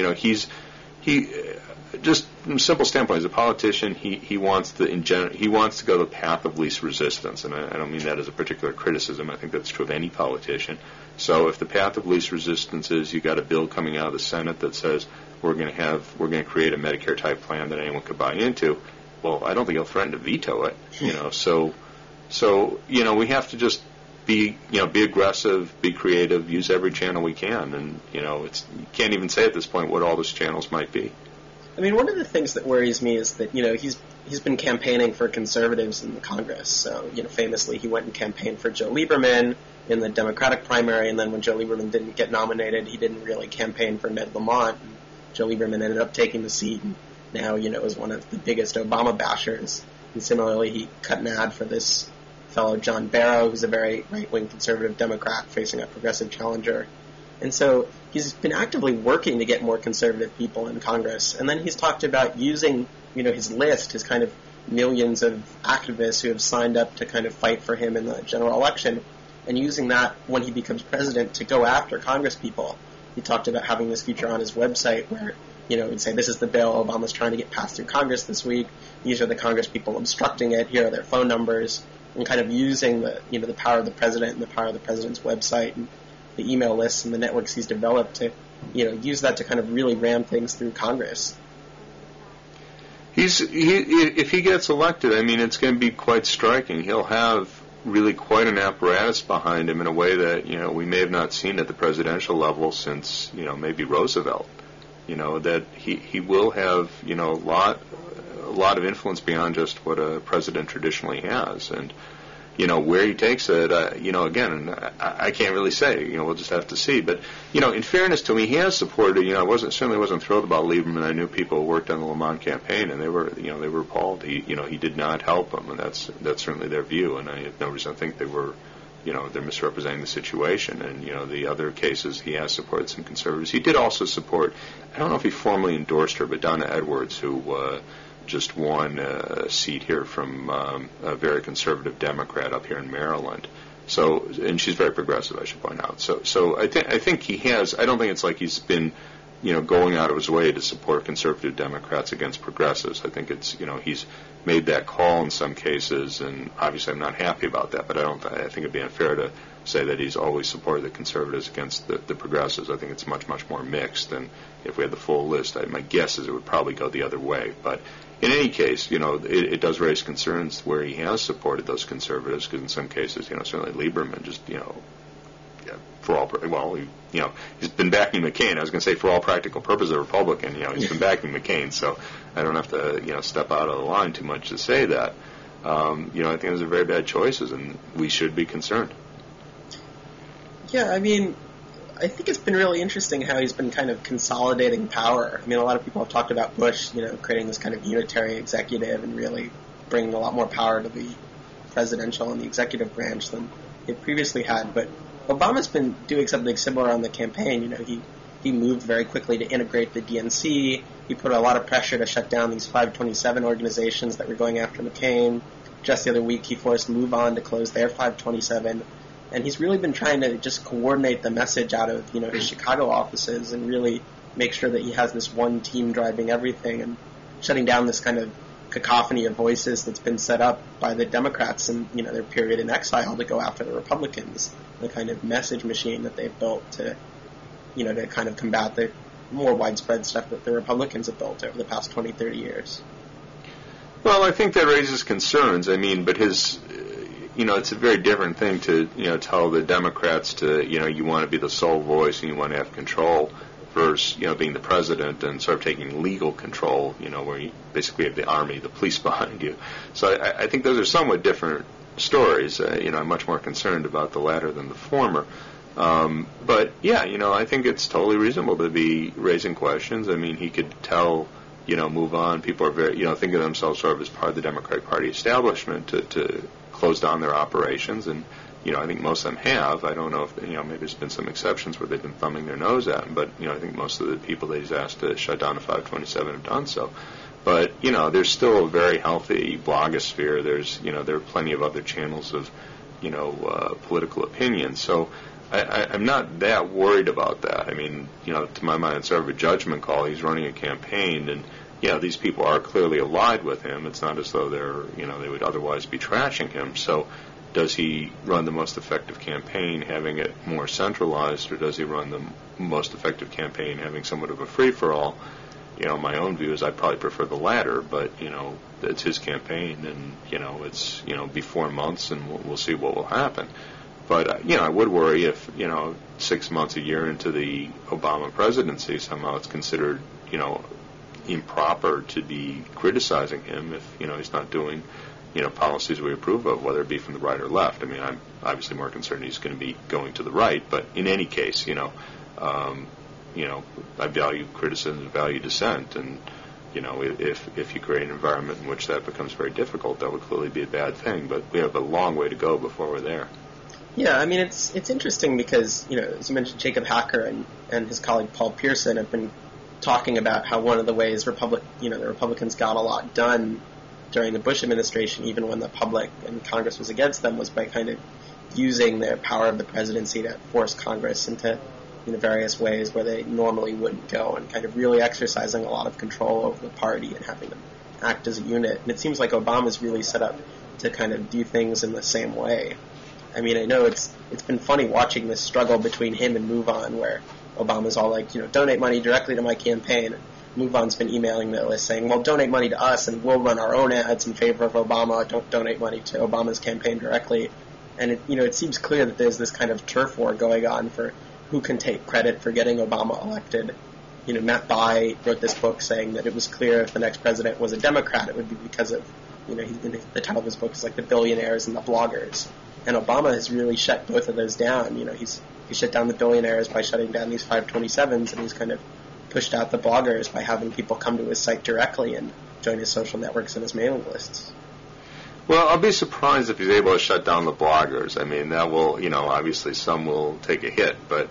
just from a simple standpoint, as a politician, he wants to go the path of least resistance, and I don't mean that as a particular criticism. I think that's true of any politician. So if the path of least resistance is you got a bill coming out of the Senate that says we're going to create a Medicare type plan that anyone could buy into, well, I don't think he'll threaten to veto it. So we have to just be aggressive, be creative, use every channel we can, and you can't even say at this point what all those channels might be. One of the things that worries me is that, he's been campaigning for conservatives in the Congress. So, famously he went and campaigned for Joe Lieberman in the Democratic primary, and then when Joe Lieberman didn't get nominated, he didn't really campaign for Ned Lamont. Joe Lieberman ended up taking the seat, and now, is one of the biggest Obama bashers. And similarly, he cut an ad for this fellow John Barrow, who's a very right-wing conservative Democrat facing a progressive challenger. And so he's been actively working to get more conservative people in Congress. And then he's talked about using, his list, his kind of millions of activists who have signed up to kind of fight for him in the general election, and using that when he becomes president to go after Congress people. He talked about having this feature on his website where, he'd say, this is the bill Obama's trying to get passed through Congress this week. These are the Congress people obstructing it. Here are their phone numbers. And kind of using the power of the president and the power of the president's website and the email lists and the networks he's developed to, use that to kind of really ram things through Congress. If he gets elected, it's going to be quite striking. He'll have really quite an apparatus behind him in a way that, we may have not seen at the presidential level since, maybe Roosevelt. That he will have, a lot of influence beyond just what a president traditionally has. And, where he takes it, again, I can't really say. We'll just have to see. But, in fairness to me, he has supported, I certainly wasn't thrilled about Lieberman. I knew people who worked on the Lamont campaign, and they were appalled. He did not help them, and that's certainly their view. And I have no reason to think they were, they're misrepresenting the situation. And, the other cases, he has supported some conservatives. He did also support, I don't know if he formally endorsed her, but Donna Edwards, who just won a seat here from a very conservative Democrat up here in Maryland. So, and she's very progressive, I should point out. So I think he has. I don't think it's like he's been, going out of his way to support conservative Democrats against progressives. I think it's, he's made that call in some cases, and obviously I'm not happy about that. But I think it'd be unfair to say that he's always supported the conservatives against the progressives. I think it's much, much more mixed. And if we had the full list, my guess is it would probably go the other way. But in any case, it does raise concerns where he has supported those conservatives, because in some cases, certainly Lieberman just, for all, he's been backing McCain. I was going to say for all practical purposes, a Republican, he's been backing McCain, so I don't have to, step out of the line too much to say that. I think those are very bad choices, and we should be concerned. Yeah, I think it's been really interesting how he's been kind of consolidating power. A lot of people have talked about Bush, creating this kind of unitary executive and really bringing a lot more power to the presidential and the executive branch than they previously had. But Obama's been doing something similar on the campaign. He moved very quickly to integrate the DNC. He put a lot of pressure to shut down these 527 organizations that were going after McCain. Just the other week, he forced MoveOn to close their 527. And he's really been trying to just coordinate the message out of, his Chicago offices and really make sure that he has this one team driving everything and shutting down this kind of cacophony of voices that's been set up by the Democrats in, their period in exile to go after the Republicans, the kind of message machine that they've built to, to kind of combat the more widespread stuff that the Republicans have built over the past 20, 30 years. Well, I think that raises concerns. But his... it's a very different thing to, tell the Democrats to, you want to be the sole voice and you want to have control versus, being the president and sort of taking legal control, where you basically have the army, the police behind you. So I think those are somewhat different stories. I'm much more concerned about the latter than the former. But, yeah, I think it's totally reasonable to be raising questions. He could tell, move on. People are very, think of themselves sort of as part of the Democratic Party establishment to close down their operations, and I think most of them have. I don't know if maybe there's been some exceptions where they've been thumbing their nose at them, but I think most of the people that he's asked to shut down the 527 have done so. But there's still a very healthy blogosphere. There's there are plenty of other channels of political opinion. So I'm not that worried about that. To my mind, it's sort of a judgment call. He's running a campaign, and these people are clearly allied with him. It's not as though they're, they would otherwise be trashing him. So does he run the most effective campaign having it more centralized, or does he run the most effective campaign having somewhat of a free-for-all? My own view is I'd probably prefer the latter, but, it's his campaign, and, it's, be 4 months, and we'll see what will happen. But, I would worry if, 6 months, a year into the Obama presidency, somehow it's considered, improper to be criticizing him if he's not doing policies we approve of, whether it be from the right or left. I'm obviously more concerned he's going to be going to the right, but in any case, I value criticism, value dissent, and if you create an environment in which that becomes very difficult, that would clearly be a bad thing. But we have a long way to go before we're there. Yeah, I mean, it's interesting because, as you mentioned, Jacob Hacker and his colleague Paul Pierson have been talking about how one of the ways the Republicans got a lot done during the Bush administration, even when the public and Congress was against them, was by kind of using their power of the presidency to force Congress into various ways where they normally wouldn't go, and kind of really exercising a lot of control over the party and having them act as a unit. And it seems like Obama's really set up to kind of do things in the same way. I mean, I know it's been funny watching this struggle between him and MoveOn, where Obama's all like, donate money directly to my campaign. MoveOn's been emailing the list saying, well, donate money to us and we'll run our own ads in favor of Obama. Don't donate money to Obama's campaign directly. And it seems clear that there's this kind of turf war going on for who can take credit for getting Obama elected. Matt Bai wrote this book saying that it was clear if the next president was a Democrat, it would be because of, the title of his book is like the billionaires and the bloggers. And Obama has really shut both of those down. He shut down the billionaires by shutting down these 527s, and he's kind of pushed out the bloggers by having people come to his site directly and join his social networks and his mailing lists. Well, I'll be surprised if he's able to shut down the bloggers. I mean, that will, obviously some will take a hit, but,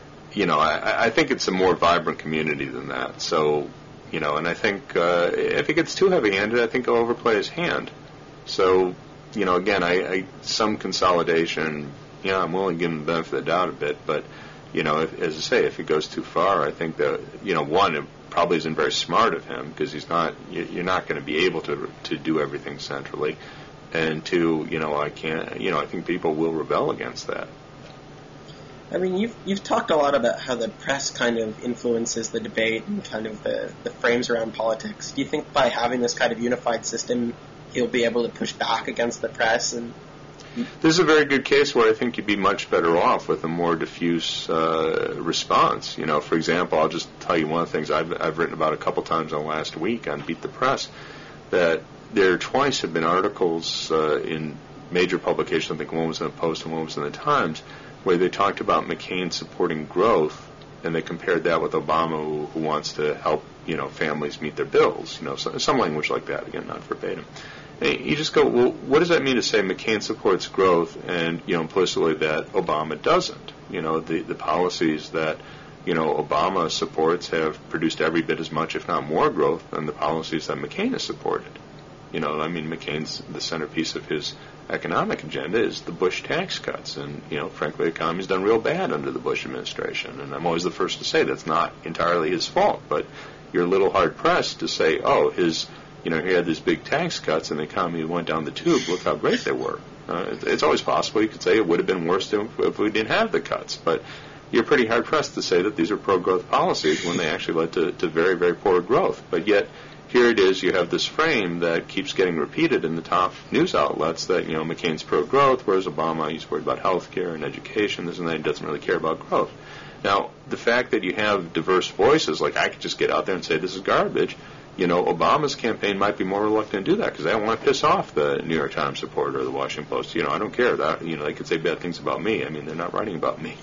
I think it's a more vibrant community than that. So, and I think if he gets too heavy-handed, I think he'll overplay his hand. So, again, some consolidation, I'm willing to give him the benefit of the doubt a bit, but, as I say, if it goes too far, I think that, one, it probably isn't very smart of him, because you're not going to be able to do everything centrally. And two, I think people will rebel against that. I mean, you've talked a lot about how the press kind of influences the debate and kind of the frames around politics. Do you think by having this kind of unified system, he'll be able to push back against the press? And this is a very good case where I think you'd be much better off with a more diffuse response. For example, I'll just tell you one of the things I've written about a couple times in the last week on Beat the Press, that there twice have been articles in major publications, I think one was in the Post and one was in the Times, where they talked about McCain supporting growth, and they compared that with Obama, who wants to help, families meet their bills, some language like that, again, not verbatim. And you just go, well, what does that mean to say McCain supports growth and, implicitly that Obama doesn't? The policies that, Obama supports have produced every bit as much, if not more, growth than the policies that McCain has supported. McCain's, the centerpiece of his economic agenda is the Bush tax cuts. And, frankly, the economy's done real bad under the Bush administration. And I'm always the first to say that's not entirely his fault. But you're a little hard-pressed to say, he had these big tax cuts and the economy went down the tube. Look how great they were. It's always possible you could say it would have been worse if we didn't have the cuts. But you're pretty hard-pressed to say that these are pro-growth policies when they actually led to very, very poor growth. But yet, here it is, you have this frame that keeps getting repeated in the top news outlets that, McCain's pro-growth, whereas Obama, he's worried about health care and education, this and that, he doesn't really care about growth. Now, the fact that you have diverse voices, like I could just get out there and say this is garbage, Obama's campaign might be more reluctant to do that because they don't want to piss off the New York Times reporter or the Washington Post. I don't care. That, they could say bad things about me. I mean, they're not writing about me.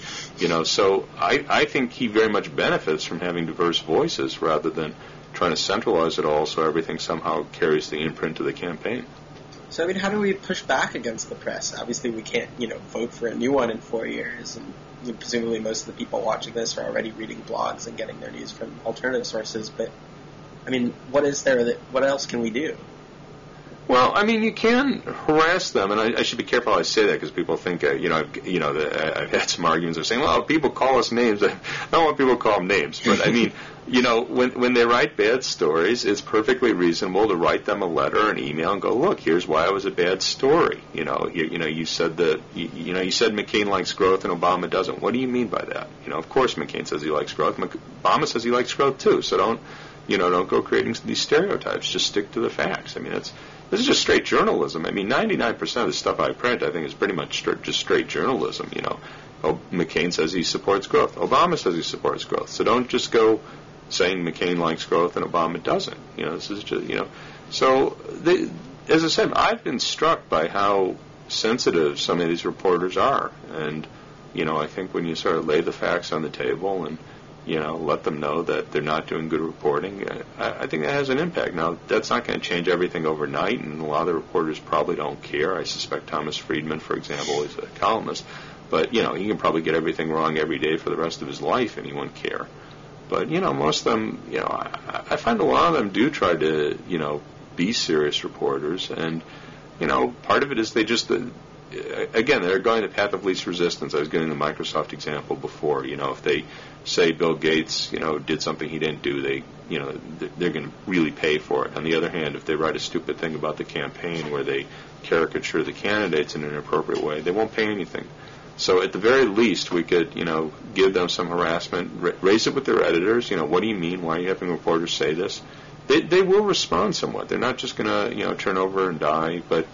So I think he very much benefits from having diverse voices rather than trying to centralize it all so everything somehow carries the imprint of the campaign. So, I mean, how do we push back against the press? Obviously, we can't, vote for a new one in 4 years, and presumably most of the people watching this are already reading blogs and getting their news from alternative sources, but, I mean, what else can we do? Well, I mean, you can harass them, and I should be careful how I say that because people think, I've had some arguments of saying, well, people call us names. I don't want people to call them names, but I mean, when they write bad stories, it's perfectly reasonable to write them a letter, an email, and go, look, here's why it was a bad story. You said that, you said McCain likes growth and Obama doesn't. What do you mean by that? Of course McCain says he likes growth. Obama says he likes growth too. So don't go creating these stereotypes. Just stick to the facts. I mean, this is just straight journalism. I mean, 99% of the stuff I print, I think, is pretty much just straight journalism. McCain says he supports growth. Obama says he supports growth. So don't just go saying McCain likes growth and Obama doesn't. This is just, So, as I said, I've been struck by how sensitive some of these reporters are. And, I think when you sort of lay the facts on the table and, let them know that they're not doing good reporting. I think that has an impact. Now, that's not going to change everything overnight, and a lot of the reporters probably don't care. I suspect Thomas Friedman, for example, is a columnist, but, he can probably get everything wrong every day for the rest of his life, and he won't care. But, most of them, I find a lot of them do try to, be serious reporters, and, part of it is they just... again, they're going the path of least resistance. I was giving the Microsoft example before. If they say Bill Gates, did something he didn't do, they're going to really pay for it. On the other hand, if they write a stupid thing about the campaign where they caricature the candidates in an inappropriate way, they won't pay anything. So at the very least, we could, give them some harassment, raise it with their editors. What do you mean? Why are you having reporters say this? They will respond somewhat. They're not just going to, turn over and die, but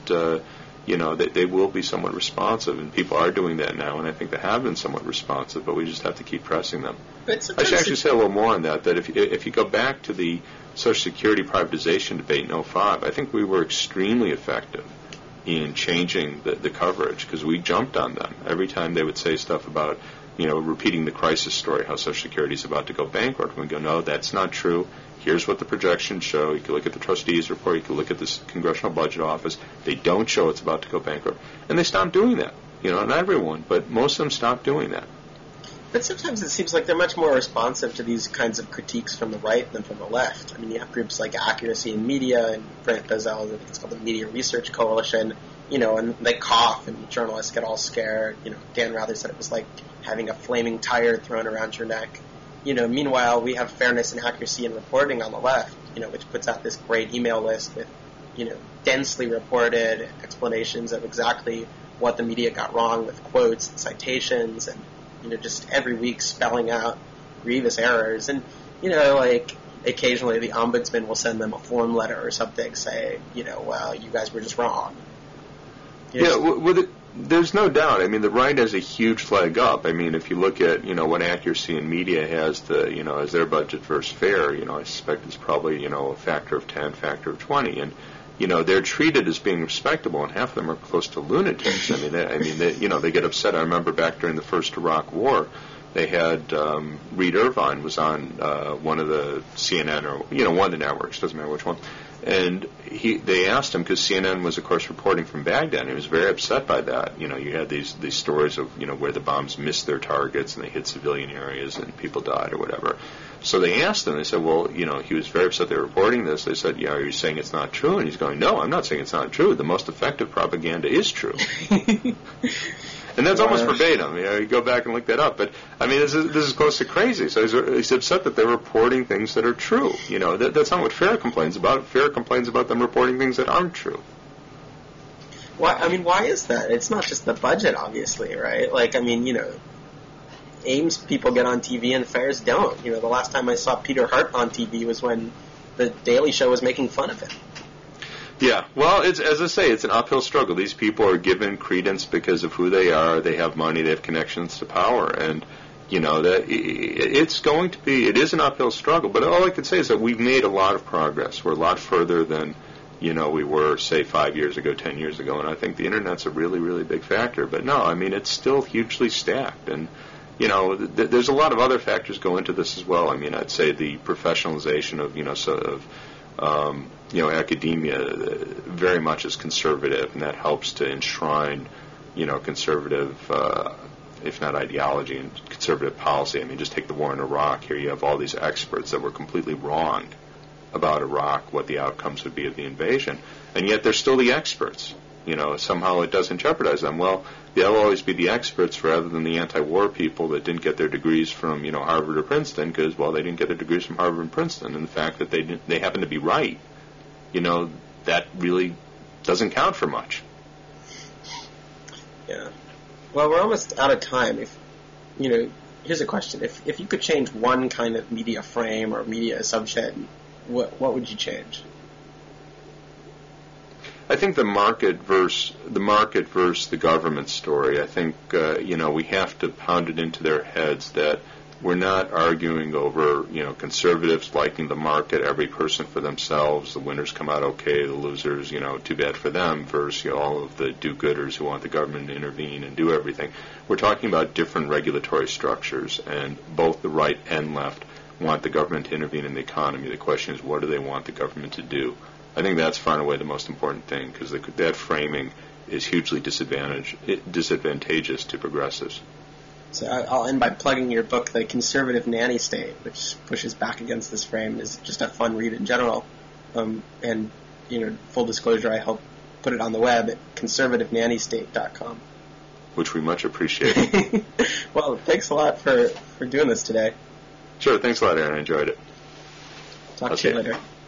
they will be somewhat responsive, and people are doing that now, and I think they have been somewhat responsive, but we just have to keep pressing them. I should actually say a little more on that if you go back to the Social Security privatization debate in 2005, I think we were extremely effective in changing the coverage, because we jumped on them. Every time they would say stuff about, repeating the crisis story, how Social Security is about to go bankrupt, we go, no, that's not true. Here's what the projections show. You can look at the trustees report. You can look at this Congressional Budget Office. They don't show it's about to go bankrupt. And they stopped doing that. Not everyone, but most of them stopped doing that. But sometimes it seems like they're much more responsive to these kinds of critiques from the right than from the left. I mean, you have groups like Accuracy in Media and Grant Bezell, I think it's called the Media Research Coalition, and they cough and journalists get all scared. Dan Rather said it was like having a flaming tire thrown around your neck. Meanwhile, we have Fairness and Accuracy in Reporting on the left, which puts out this great email list with, densely reported explanations of exactly what the media got wrong with quotes and citations and, just every week spelling out grievous errors. And, occasionally the ombudsman will send them a form letter or something saying, well, you guys were just wrong. There's no doubt. I mean, the right has a huge leg up. I mean, if you look at, what Accuracy in Media has as their budget versus FAIR, I suspect it's probably, a factor of 10, factor of 20. And, they're treated as being respectable, and half of them are close to lunatics. They get upset. I remember back during the first Iraq War, they had Reed Irvine was on one of the CNN or, one of the networks, doesn't matter which one. And they asked him, because CNN was, of course, reporting from Baghdad, and he was very upset by that. You had these stories of, where the bombs missed their targets and they hit civilian areas and people died or whatever. So they asked him, they said, well, he was very upset they were reporting this. They said, are you saying it's not true? And he's going, no, I'm not saying it's not true. The most effective propaganda is true. And that's almost verbatim. You go back and look that up. But, this is close to crazy. So he's upset that they're reporting things that are true. That's not what FAIR complains about. FAIR complains about them reporting things that aren't true. Why is that? It's not just the budget, obviously, right? Ames people get on TV and FAIRs don't. The last time I saw Peter Hart on TV was when The Daily Show was making fun of him. Yeah, well, as I say, it's an uphill struggle. These people are given credence because of who they are. They have money. They have connections to power, and that it is an uphill struggle. But all I can say is that we've made a lot of progress. We're a lot further than we were, say, 5 years ago, 10 years ago, and I think the internet's a really, really big factor. But no, it's still hugely stacked, and there's a lot of other factors go into this as well. I'd say the professionalization of academia very much is conservative, and that helps to enshrine, conservative, if not ideology, and conservative policy. Just take the war in Iraq. Here you have all these experts that were completely wrong about Iraq, what the outcomes would be of the invasion, and yet they're still the experts. Somehow it doesn't jeopardize them. Well, they'll always be the experts rather than the anti-war people that didn't get their degrees from, Harvard or Princeton, because, well, they didn't get their degrees from Harvard and Princeton, and the fact that they happen to be right, that really doesn't count for much. Yeah. Well, we're almost out of time. Here's a question. If you could change one kind of media frame or media assumption, what would you change? I think the market versus the government story. I think we have to pound it into their heads that We're not arguing over, conservatives liking the market, every person for themselves, the winners come out okay, the losers, too bad for them, versus all of the do-gooders who want the government to intervene and do everything. We're talking about different regulatory structures, and both the right and left want the government to intervene in the economy. The question is, what do they want the government to do? I think that's far and away the most important thing, because that framing is hugely disadvantageous to progressives. So I'll end by plugging your book, The Conservative Nanny State, which pushes back against this frame. Is just a fun read in general. And, full disclosure, I help put it on the web at conservativenannystate.com. Which we much appreciate. Well, thanks a lot for doing this today. Sure, thanks a lot, Aaron. I enjoyed it. Talk to you later.